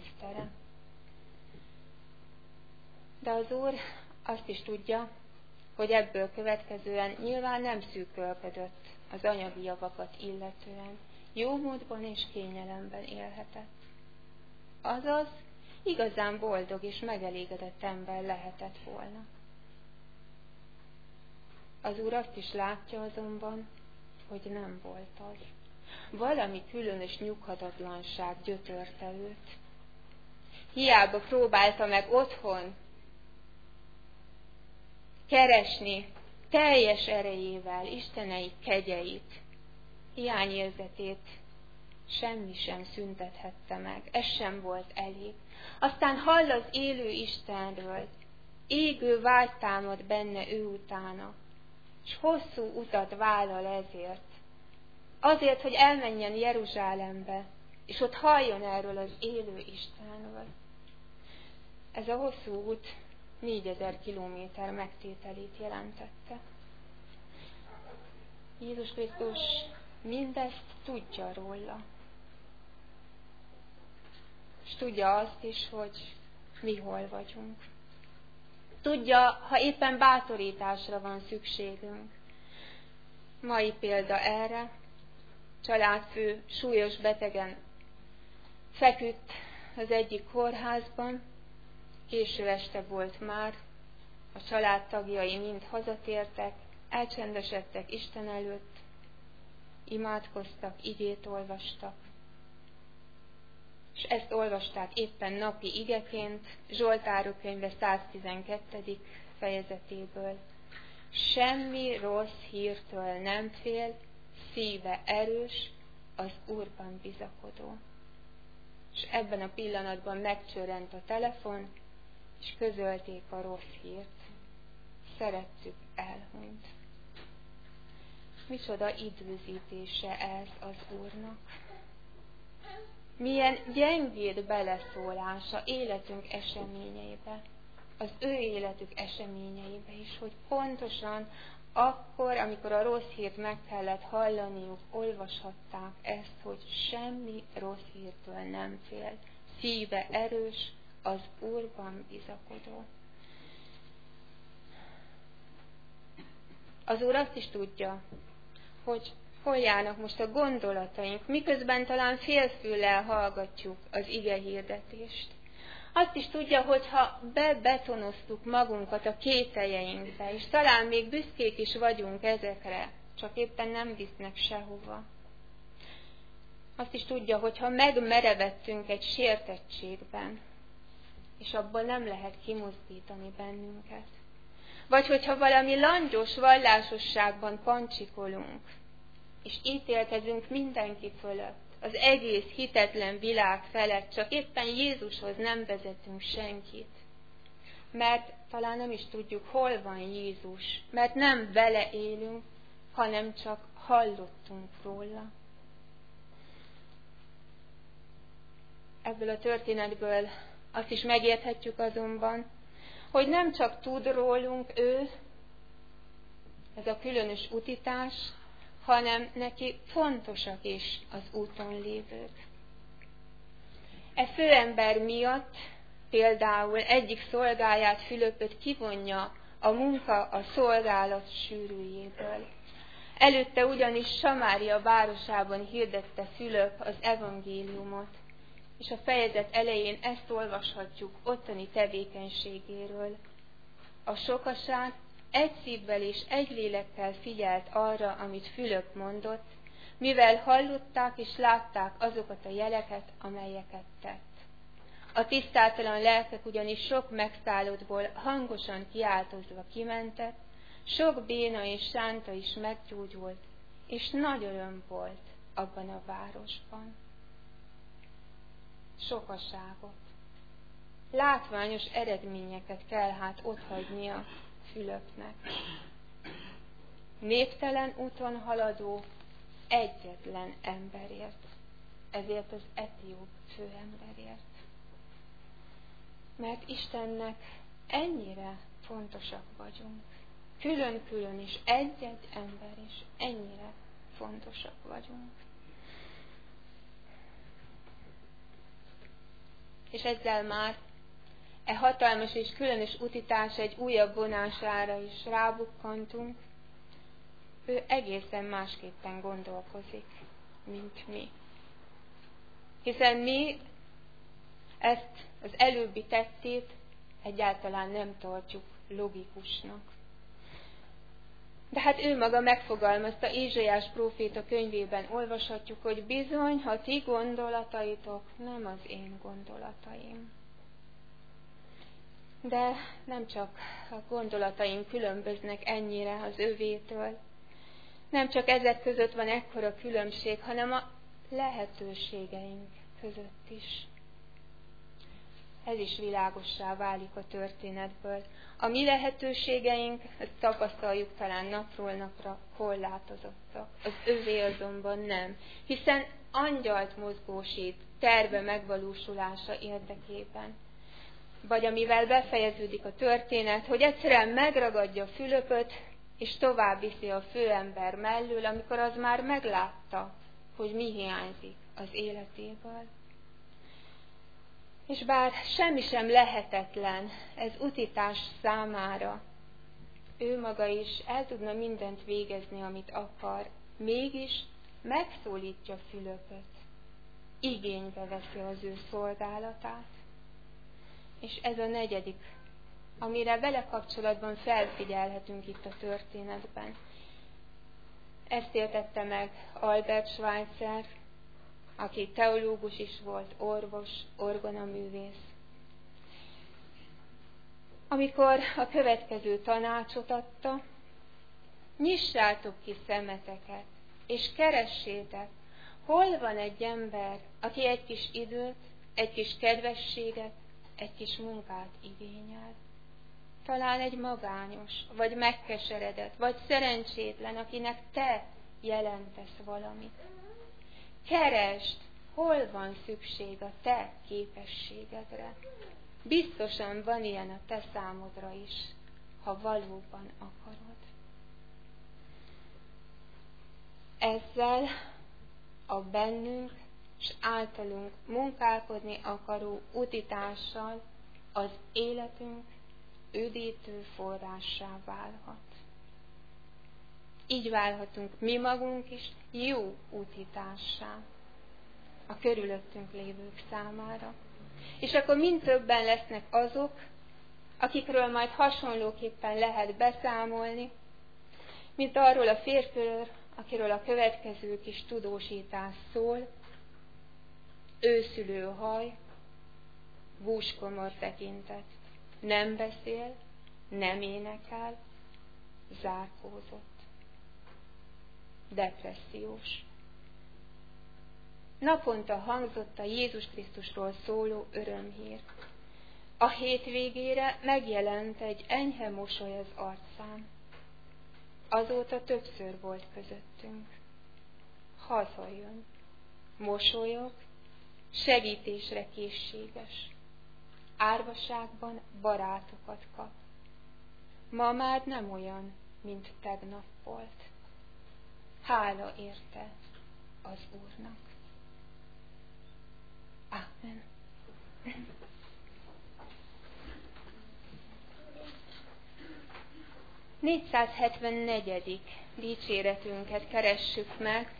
pénzügyminisztere. De az Úr azt is tudja, hogy ebből következően nyilván nem szűkölködött az anyagi javakat illetően, jó módban és kényelemben élhetett. Azaz, igazán boldog és megelégedett ember lehetett volna. Az Úr azt is látja azonban, hogy nem volt az. Valami különös nyughatatlanság gyötörte őt. Hiába próbálta meg otthon keresni teljes erejével istenei kegyeit, hiányérzetét semmi sem szüntethette meg, ez sem volt elég. Aztán hall az élő Istenről, égő vágy támad benne ő utána, és hosszú utat vállal ezért. Azért, hogy elmenjen Jeruzsálembe, és ott halljon erről az élő Istenről. Ez a hosszú út négyezer kilométer megtételét jelentette. Jézus Krisztus mindezt tudja róla. És tudja azt is, hogy mi hol vagyunk. Tudja, ha éppen bátorításra van szükségünk. Mai példa erre, családfő súlyos betegen feküdt az egyik kórházban, késő este volt már, a családtagjai mind hazatértek, elcsendesedtek Isten előtt, imádkoztak, igét olvastak. És ezt olvasták éppen napi igeként, Zsoltárok könyve száztizenkettedik fejezetéből. Semmi rossz hírtől nem fél, szíve erős, az Úrban bizakodó. És ebben a pillanatban megcsörrent a telefon, és közölték a rossz hírt. Szerettük elhunyt. Micsoda időzítése ez az Úrnak. Milyen gyengéd beleszólása életünk eseményeibe, az ő életük eseményeibe is, hogy pontosan akkor, amikor a rossz hírt meg kellett hallaniuk, olvashatták ezt, hogy semmi rossz hírtől nem fél. Szíve erős, az Úrban bizakodó. Az Úr azt is tudja, hogy hol járnak most a gondolataink, miközben talán félfüllel hallgatjuk az ige hirdetést. Azt is tudja, hogy ha bebetonoztuk magunkat a kételjeinkbe, és talán még büszkék is vagyunk ezekre, csak éppen nem visznek sehova. Azt is tudja, hogy ha megmerevettünk egy sértettségben, és abból nem lehet kimozdítani bennünket. Vagy hogyha valami langyos vallásosságban pancsikolunk, és ítélkezünk mindenki fölött, az egész hitetlen világ felett, csak éppen Jézushoz nem vezetünk senkit. Mert talán nem is tudjuk, hol van Jézus, mert nem vele élünk, hanem csak hallottunk róla. Ebből a történetből azt is megérthetjük azonban, hogy nem csak tud rólunk ő, ez a különös utitás, hanem neki fontosak is az úton lévők. E főember miatt például egyik szolgáját, Fülöpöt kivonja a munka, a szolgálat sűrűjéből. Előtte ugyanis Samária városában hirdette Fülöp az evangéliumot, és a fejezet elején ezt olvashatjuk ottani tevékenységéről. A sokaság egy szívvel és egy lélekkel figyelt arra, amit Fülöp mondott, mivel hallották és látták azokat a jeleket, amelyeket tett. A tisztátalan lelkek ugyanis sok megszállottból hangosan kiáltozva kimentek, sok béna és sánta is meggyógyult, és nagy öröm volt abban a városban. Sokaságot. Látványos eredményeket kell hát otthagynia Fülöpnek. Névtelen úton haladó egyetlen emberért, ezért az etióp főemberért. Mert Istennek ennyire fontosak vagyunk. Külön-külön is, egy-egy ember is ennyire fontosak vagyunk. És ezzel már e hatalmas és különös utitás egy újabb vonására is rábukkantunk, ő egészen másképpen gondolkozik, mint mi. Hiszen mi ezt az előbbi tettét egyáltalán nem tartjuk logikusnak. De hát ő maga megfogalmazta, Ézsaiás próféta könyvében olvashatjuk, hogy bizony, ha ti gondolataitok nem az én gondolataim. De nem csak a gondolataim különböznek ennyire az övétől, nem csak ezek között van ekkora különbség, hanem a lehetőségeink között is. Ez is világossá válik a történetből. A mi lehetőségeink, ezt tapasztaljuk talán napról napra, korlátozottak. Az övé azonban nem, hiszen angyalt mozgósít terve megvalósulása érdekében. Vagy amivel befejeződik a történet, hogy egyszerűen megragadja Fülöpöt, és tovább viszi a főember mellől, amikor az már meglátta, hogy mi hiányzik az életéből. És bár semmi sem lehetetlen ez utitás számára, ő maga is el tudna mindent végezni, amit akar, mégis megszólítja Fülöpöt, igénybe veszi az ő szolgálatát. És ez a negyedik, amire vele kapcsolatban felfigyelhetünk itt a történetben. Ezt értette meg Albert Schweitzer, aki teológus is volt, orvos, orgonaművész. Amikor a következő tanácsot adta, nyissátok ki szemeteket, és keressétek, hol van egy ember, aki egy kis időt, egy kis kedvességet, egy kis munkát igényel. Talán egy magányos, vagy megkeseredett, vagy szerencsétlen, akinek te jelentesz valamit. Keresd, hol van szükség a te képességedre. Biztosan van ilyen a te számodra is, ha valóban akarod. Ezzel a bennünk és általunk munkálkodni akaró utitással az életünk üdítő forrássá válhat. Így válhatunk mi magunk is jó utitássá a körülöttünk lévők számára. És akkor mind többen lesznek azok, akikről majd hasonlóképpen lehet beszámolni, mint arról a férfiről, akiről a következő kis tudósítás szól, őszülő haj, búskomor tekintet, nem beszél, nem énekel, zárkózott, depressziós. Naponta hangzott a Jézus Krisztusról szóló örömhír. A hétvégére megjelent egy enyhe mosoly az arcán. Azóta többször volt közöttünk. Hazajön, mosolyog, segítésre készséges. Árvaságban barátokat kap. Ma már nem olyan, mint tegnap volt. Hála érte az Úrnak. Amen. négyszázhetvennegyedik dicséretünket keressük meg,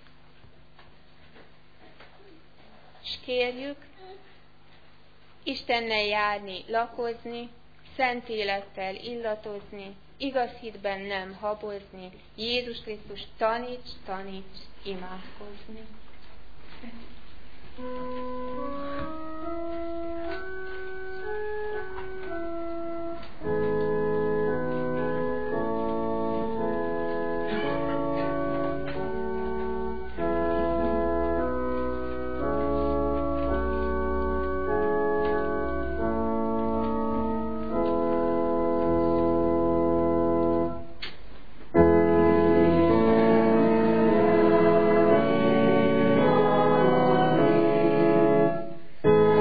és kérjük Istennel járni, lakozni, szent élettel illatozni, igaz hitben nem habozni, Jézus Krisztus taníts, taníts imádkozni. Thank you.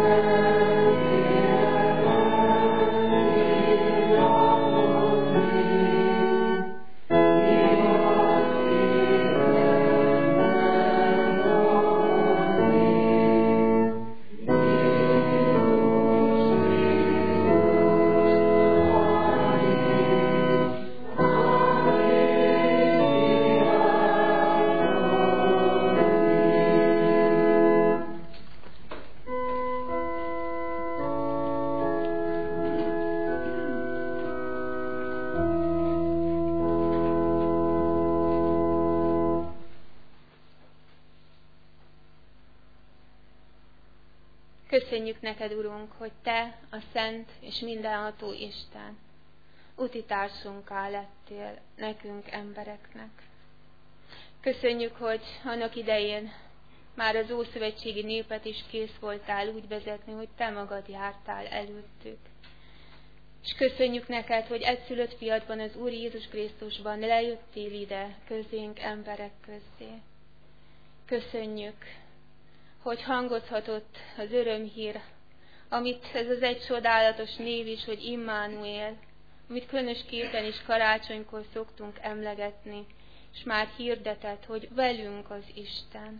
Köszönjük neked, Urunk, hogy Te, a Szent és mindenható Isten, utitársunká lettél nekünk, embereknek. Köszönjük, hogy annak idején már az ószövetségi népet is kész voltál úgy vezetni, hogy Te magad jártál előttük. És köszönjük neked, hogy egyszülött fiadban, az Úr Jézus Krisztusban lejöttél ide közénk, emberek közé. Köszönjük, hogy hangozhatott az örömhír, amit ez az egy csodálatos név is, hogy Immanuel, amit különösképpen is karácsonykor szoktunk emlegetni, és már hirdetett, hogy velünk az Isten.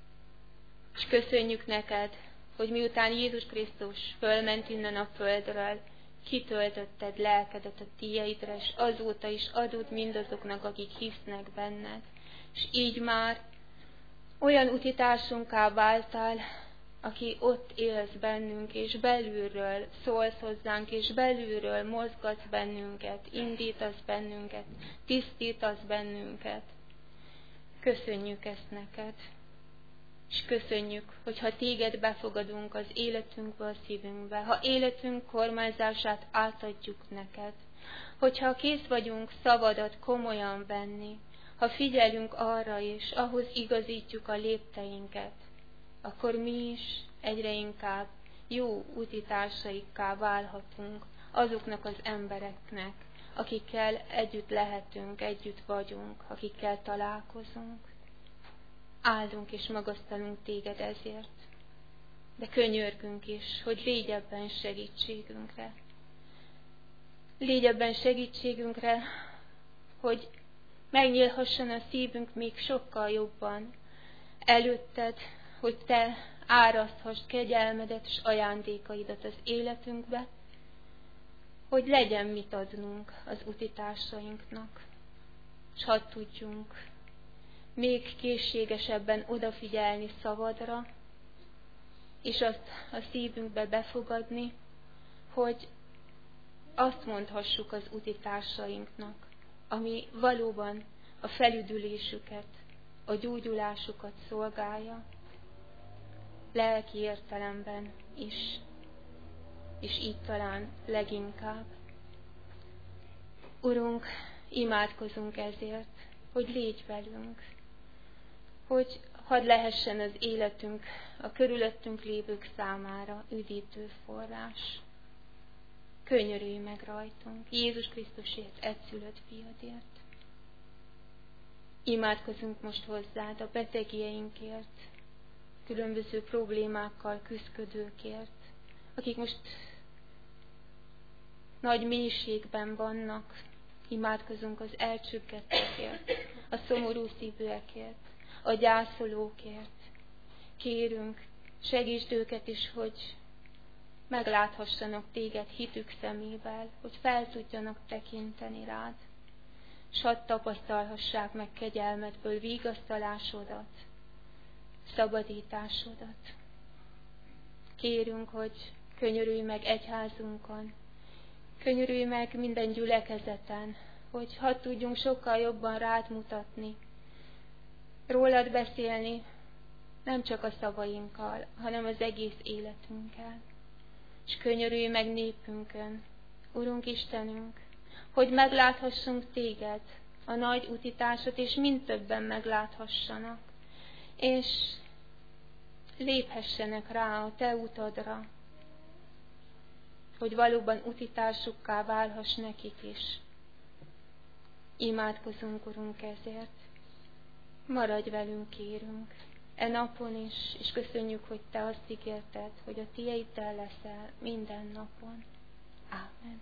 És köszönjük neked, hogy miután Jézus Krisztus fölment innen a földről, kitöltötted lelkedet a tieidre, és azóta is adod mindazoknak, akik hisznek benned. És így már olyan utitársunká váltál, aki ott élsz bennünk, és belülről szólsz hozzánk, és belülről mozgatsz bennünket, indítasz bennünket, tisztítasz bennünket. Köszönjük ezt neked, és köszönjük, hogyha téged befogadunk az életünkbe, a szívünkbe, ha életünk kormányzását átadjuk neked, hogyha kész vagyunk szavadat komolyan venni, ha figyelünk arra is, ahhoz igazítjuk a lépteinket, akkor mi is egyre inkább jó utitársaikká válhatunk azoknak az embereknek, akikkel együtt lehetünk, együtt vagyunk, akikkel találkozunk. Áldunk és magasztalunk téged ezért, de könyörgünk is, hogy légy ebben segítségünkre. Légy ebben segítségünkre, hogy megnyílhasson a szívünk még sokkal jobban előtted, hogy te áraszthass kegyelmedet és ajándékaidat az életünkbe, hogy legyen mit adnunk az utitársainknak, és hadd tudjunk még készségesebben odafigyelni szavadra, és azt a szívünkbe befogadni, hogy azt mondhassuk az utitársainknak, ami valóban a felüdülésüket, a gyógyulásukat szolgálja, lelki értelemben is, és így talán leginkább. Urunk, imádkozunk ezért, hogy légy velünk, hogy hadd lehessen az életünk a körülöttünk lévők számára üdítő forrás. Könyörülj meg rajtunk, Jézus Krisztusért, egyszülött fiadért. Imádkozunk most hozzád a betegjeinkért, különböző problémákkal küszködőkért, akik most nagy mélységben vannak. Imádkozunk az elcsüggedtekért, a szomorú szívűekért, a gyászolókért. Kérünk, segítsd őket is, hogy megláthassanak téged hitük szemével, hogy fel tudjanak tekinteni rád, s hadd tapasztalhassák meg kegyelmedből vigasztalásodat, szabadításodat. Kérünk, hogy könyörülj meg egyházunkon, könyörülj meg minden gyülekezeten, hogy hadd tudjunk sokkal jobban rád mutatni, rólad beszélni, nem csak a szavainkkal, hanem az egész életünkkel. És könyörülj meg népünkön, Urunk Istenünk, hogy megláthassunk téged, a nagy utitársat, és mind többen megláthassanak, és léphessenek rá a te utadra, hogy valóban utitársukká válhass nekik is. Imádkozunk, Urunk, ezért. Maradj velünk, kérünk, e napon is, és köszönjük, hogy te azt ígérted, hogy a tiéddel leszel minden napon. Ámen.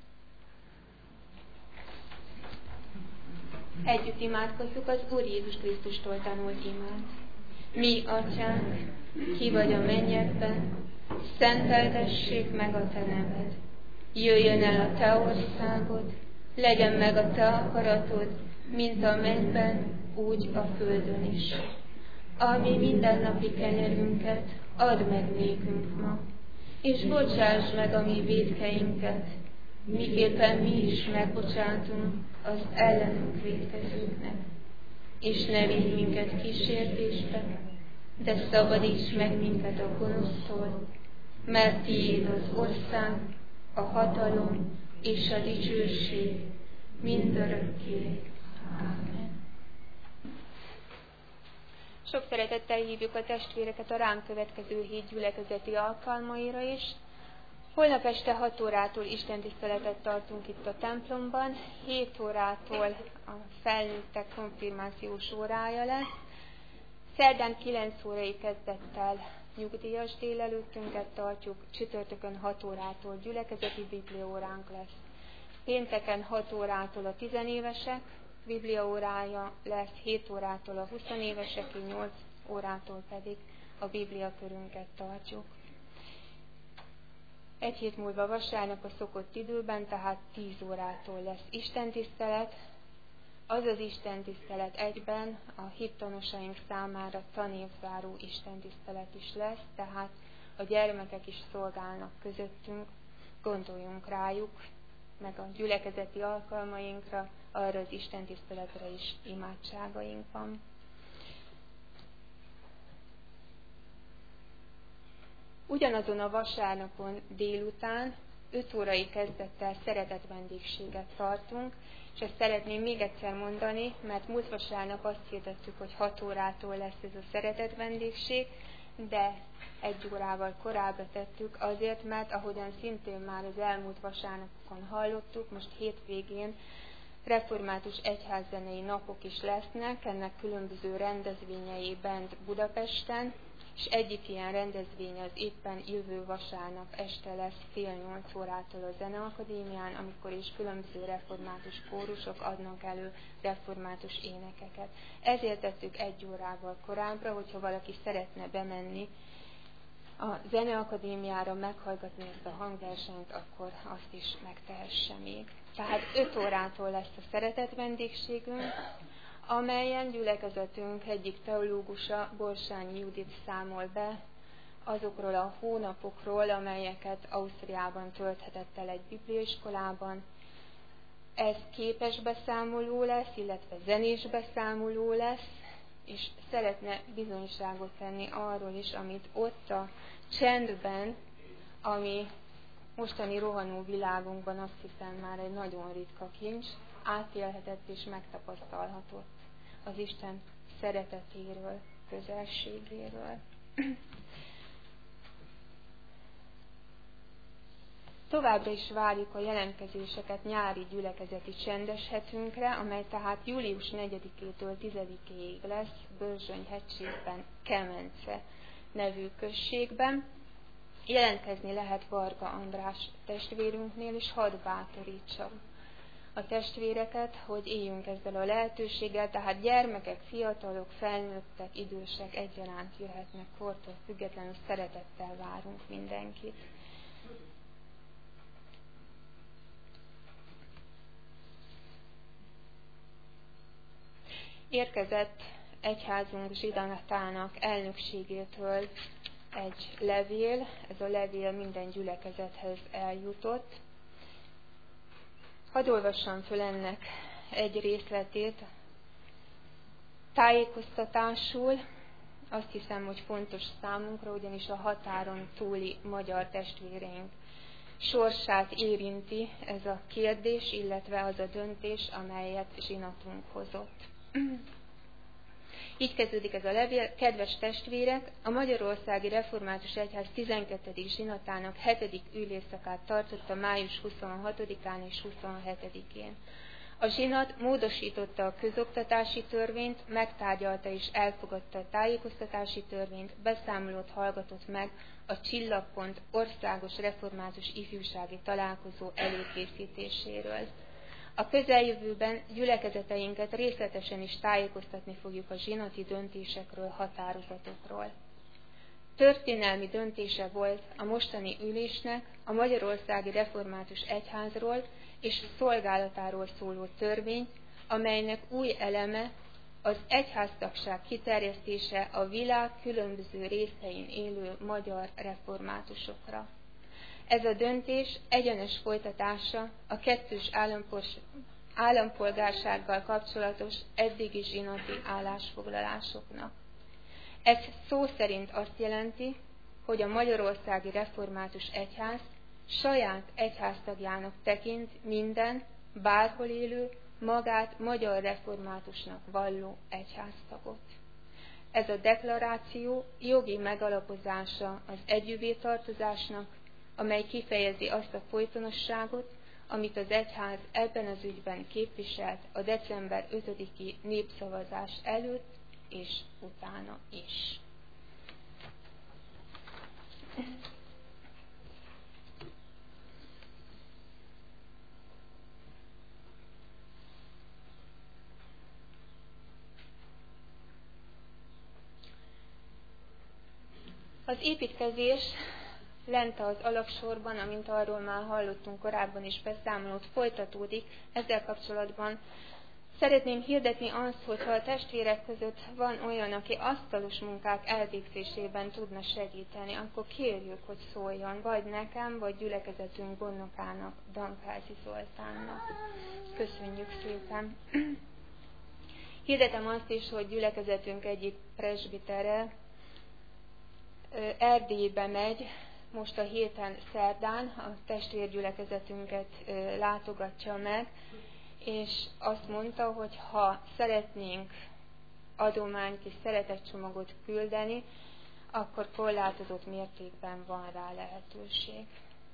Együtt imádkozzuk az Úr Jézus Krisztustól tanult imát. Mi, Atyánk, ki vagy a mennyekben, szenteltessék meg a te neved. Jöjjön el a te országod, legyen meg a te akaratod, mint a mennyben, úgy a földön is. Ami mindennapi kenyerünket add meg nékünk ma, és bocsáss meg a mi vétkeinket, miképpen mi is megbocsátunk az ellenünk vétkezőknek. És ne vigy minket kísértésbe, de szabadíts meg minket a gonosztól, mert tiéd az ország, a hatalom és a dicsőség mindörökké. Ámen. Sok szeretettel hívjuk a testvéreket a ránk következő hét gyülekezeti alkalmaira is. Holnap este hat órától istentiszteletet tartunk itt a templomban, hét órától a felnőttek konfirmációs órája lesz. Szerdán kilenc órai kezdettel nyugdíjas délelőttünket tartjuk, csütörtökön hat órától gyülekezeti bibliaóránk lesz. Pénteken hat órától a tizenévesek bibliaórája lesz, hét órától a huszonévesek, nyolc órától pedig a bibliakörünket tartjuk. Egy hét múlva vasárnap a szokott időben, tehát tíz órától lesz istentisztelet. Az az istentisztelet egyben a hittanosaink számára tanévzáró istentisztelet is lesz, tehát a gyermekek is szolgálnak közöttünk, gondoljunk rájuk, meg a gyülekezeti alkalmainkra, arra az istentiszteletre is imádságaink van. Ugyanazon a vasárnapon délután öt órai kezdettel szeretett vendégséget tartunk, és ezt szeretném még egyszer mondani, mert múlt vasárnap azt hirdettük, hogy hat órától lesz ez a szeretett vendégség, de egy órával korábbra tettük azért, mert ahogyan szintén már az elmúlt vasárnapokon hallottuk, most hétvégén református egyházzenei napok is lesznek, ennek különböző rendezvényei bent Budapesten, és egyik ilyen rendezvény az éppen jövő vasárnap este lesz fél nyolc órától a Zeneakadémián, amikor is különböző református kórusok adnak elő református énekeket. Ezért tettük egy órával korábbra, hogyha valaki szeretne bemenni a Zeneakadémiára meghallgatni ezt a hangversenyt, akkor azt is megtehesse még. Tehát öt órától lesz a szeretett vendégségünk, amelyen gyülekezetünk egyik teológusa, Borsányi Judit számol be azokról a hónapokról, amelyeket Ausztriában tölthetett el egy bibliaiskolában. Ez képes beszámoló lesz, illetve zenés beszámoló lesz, és szeretne bizonyságot tenni arról is, amit ott a csendben, ami mostani rohanó világunkban azt hiszem már egy nagyon ritka kincs, átélhetett és megtapasztalhatott az Isten szeretetéről, közelségéről. Továbbra is várjuk a jelentkezéseket nyári gyülekezeti csendes hetünkre, amely tehát július negyedikétől tizedikéig lesz Börzsöny-hegységben, Kemence nevű községben. Jelentkezni lehet Varga András testvérünknél, és hadd bátorítsam a testvéreket, hogy éljünk ezzel a lehetőséggel, tehát gyermekek, fiatalok, felnőttek, idősek egyaránt jöhetnek, kortól függetlenül szeretettel várunk mindenkit. Érkezett egyházunk zsidanatának elnökségétől egy levél, ez a levél minden gyülekezethez eljutott. Hadd olvassam föl ennek egy részletét. Tájékoztatásul azt hiszem, hogy fontos számunkra, ugyanis a határon túli magyar testvéreink sorsát érinti ez a kérdés, illetve az a döntés, amelyet zsinatunk hozott. Így kezdődik ez a levél. Kedves testvérek, a Magyarországi Református Egyház tizenkettedik zsinatának hetedik ülésszakát tartotta május huszonhatodikán és huszonhetedikén. A zsinat módosította a közoktatási törvényt, megtárgyalta és elfogadta a tájékoztatási törvényt, beszámolót hallgatott meg a Csillagpont országos református ifjúsági találkozó előkészítéséről. A közeljövőben gyülekezeteinket részletesen is tájékoztatni fogjuk a zsinati döntésekről, határozatokról. Történelmi döntése volt a mostani ülésnek a Magyarországi Református Egyházról és szolgálatáról szóló törvény, amelynek új eleme az egyháztagság kiterjesztése a világ különböző részein élő magyar reformátusokra. Ez a döntés egyenes folytatása a kettős állampolgársággal kapcsolatos eddigi zsinati állásfoglalásoknak. Ez szó szerint azt jelenti, hogy a Magyarországi Református Egyház saját egyháztagjának tekint minden, bárhol élő, magát magyar reformátusnak valló egyháztagot. Ez a deklaráció jogi megalapozása az együvé tartozásnak, amely kifejezi azt a folytonosságot, amit az egyház ebben az ügyben képviselt a december ötödiki népszavazás előtt és utána is. Az építkezés lent az alapsorban, amint arról már hallottunk korábban is beszámolót, folytatódik. Ezzel kapcsolatban szeretném hirdetni azt, hogy ha a testvérek között van olyan, aki asztalos munkák elvégzésében tudna segíteni, akkor kérjük, hogy szóljon, vagy nekem, vagy gyülekezetünk gondnokának, Dankázi Zoltánnak. Köszönjük szépen! Hirdetem azt is, hogy gyülekezetünk egyik presbitere Erdélybe megy, most a héten szerdán a testvérgyülekezetünket látogatja meg, és azt mondta, hogy ha szeretnénk adományt és szeretetcsomagot küldeni, akkor korlátozott mértékben van rá lehetőség.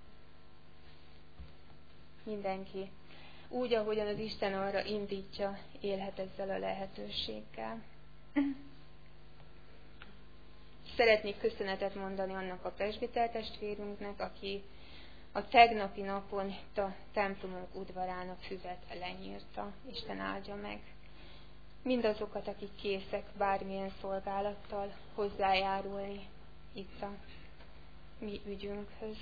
Mindenki úgy, ahogyan az Isten arra indítja, élhet ezzel a lehetőséggel. Szeretnék köszönetet mondani annak a presbiter testvérünknek, aki a tegnapi napon itt a templomunk udvarán a füvet lenyírta. Isten áldja meg mindazokat, akik készek bármilyen szolgálattal hozzájárulni itt a mi ügyünkhöz.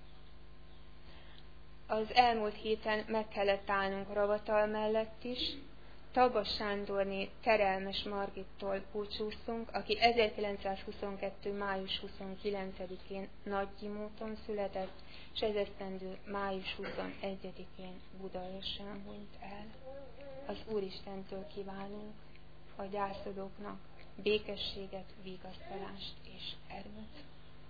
Az elmúlt héten meg kellett állnunk Ravatal mellett is. Tabas Sándorné Terelmes Margittól búcsúztunk, aki ezerkilencszázhuszonkettő. május huszonkilencedikén Nagygyimóton született, és ez esztendő május huszonegyedikén Budaörsön hunyt el. Az Úristentől kívánunk a gyászolóknak békességet, vigasztalást és erőt.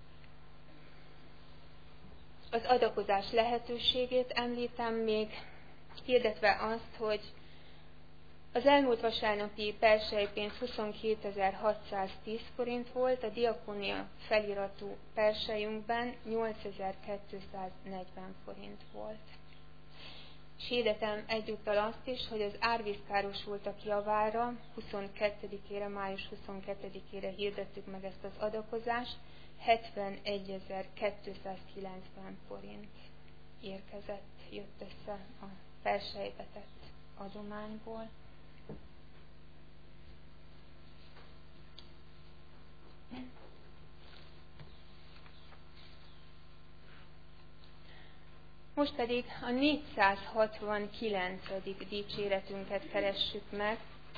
Az adakozás lehetőségét említem még, hirdetve azt, hogy az elmúlt vasárnapi perselypénz huszonkétezer-hatszáztíz forint volt, a diakónia feliratú perselyünkben nyolcezer-kétszáznegyven forint volt. És hirdetem egyúttal azt is, hogy az árvízkárosultak javára huszonkettedikére, május huszonkettedikére hirdettük meg ezt az adakozást, hetvenegyezer-kétszázkilencven forint érkezett, jött össze a perselybe tett adományból. Most pedig a négyszázhatvankilencedik dicséretünket keressük meg,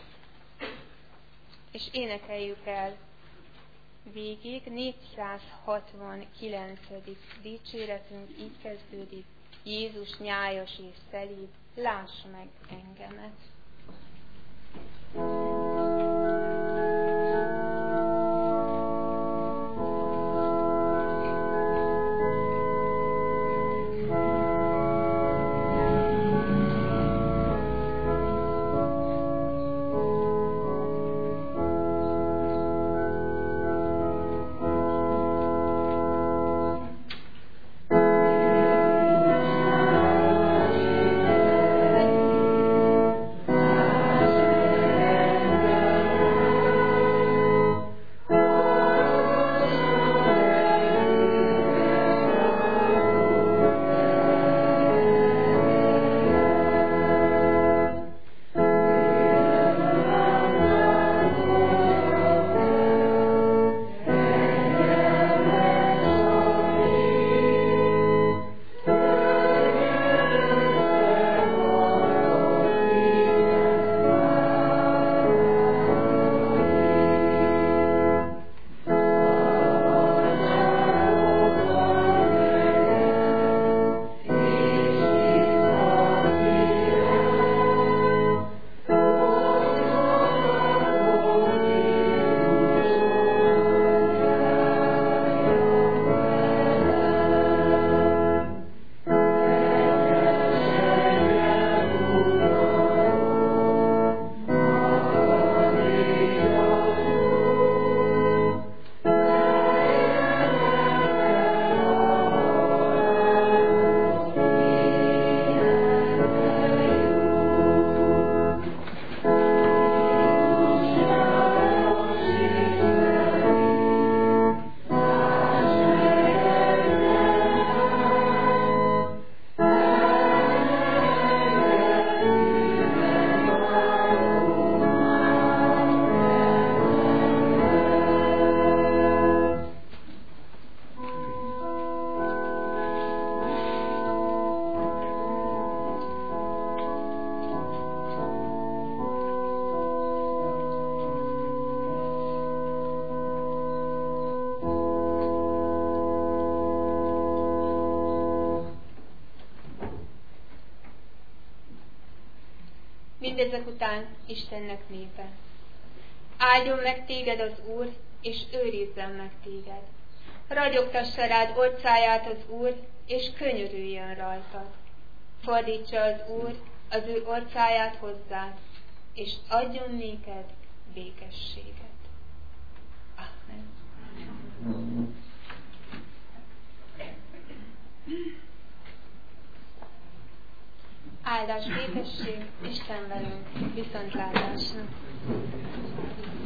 és énekeljük el végig. négyszázhatvankilencedik dicséretünk így kezdődik: Jézus nyájas és szelíd, láss meg engemet. Thank you. mindezek után Istennek népe. Áldjon meg téged az Úr, és őrizzen meg téged. Ragyogtassa rád orcáját az Úr, és könyörüljön rajtad. Fordítsa az Úr az ő orcáját hozzád, és adjon néked békességet. Amen. Áldás, békesség, Isten velünk, viszontlátásra.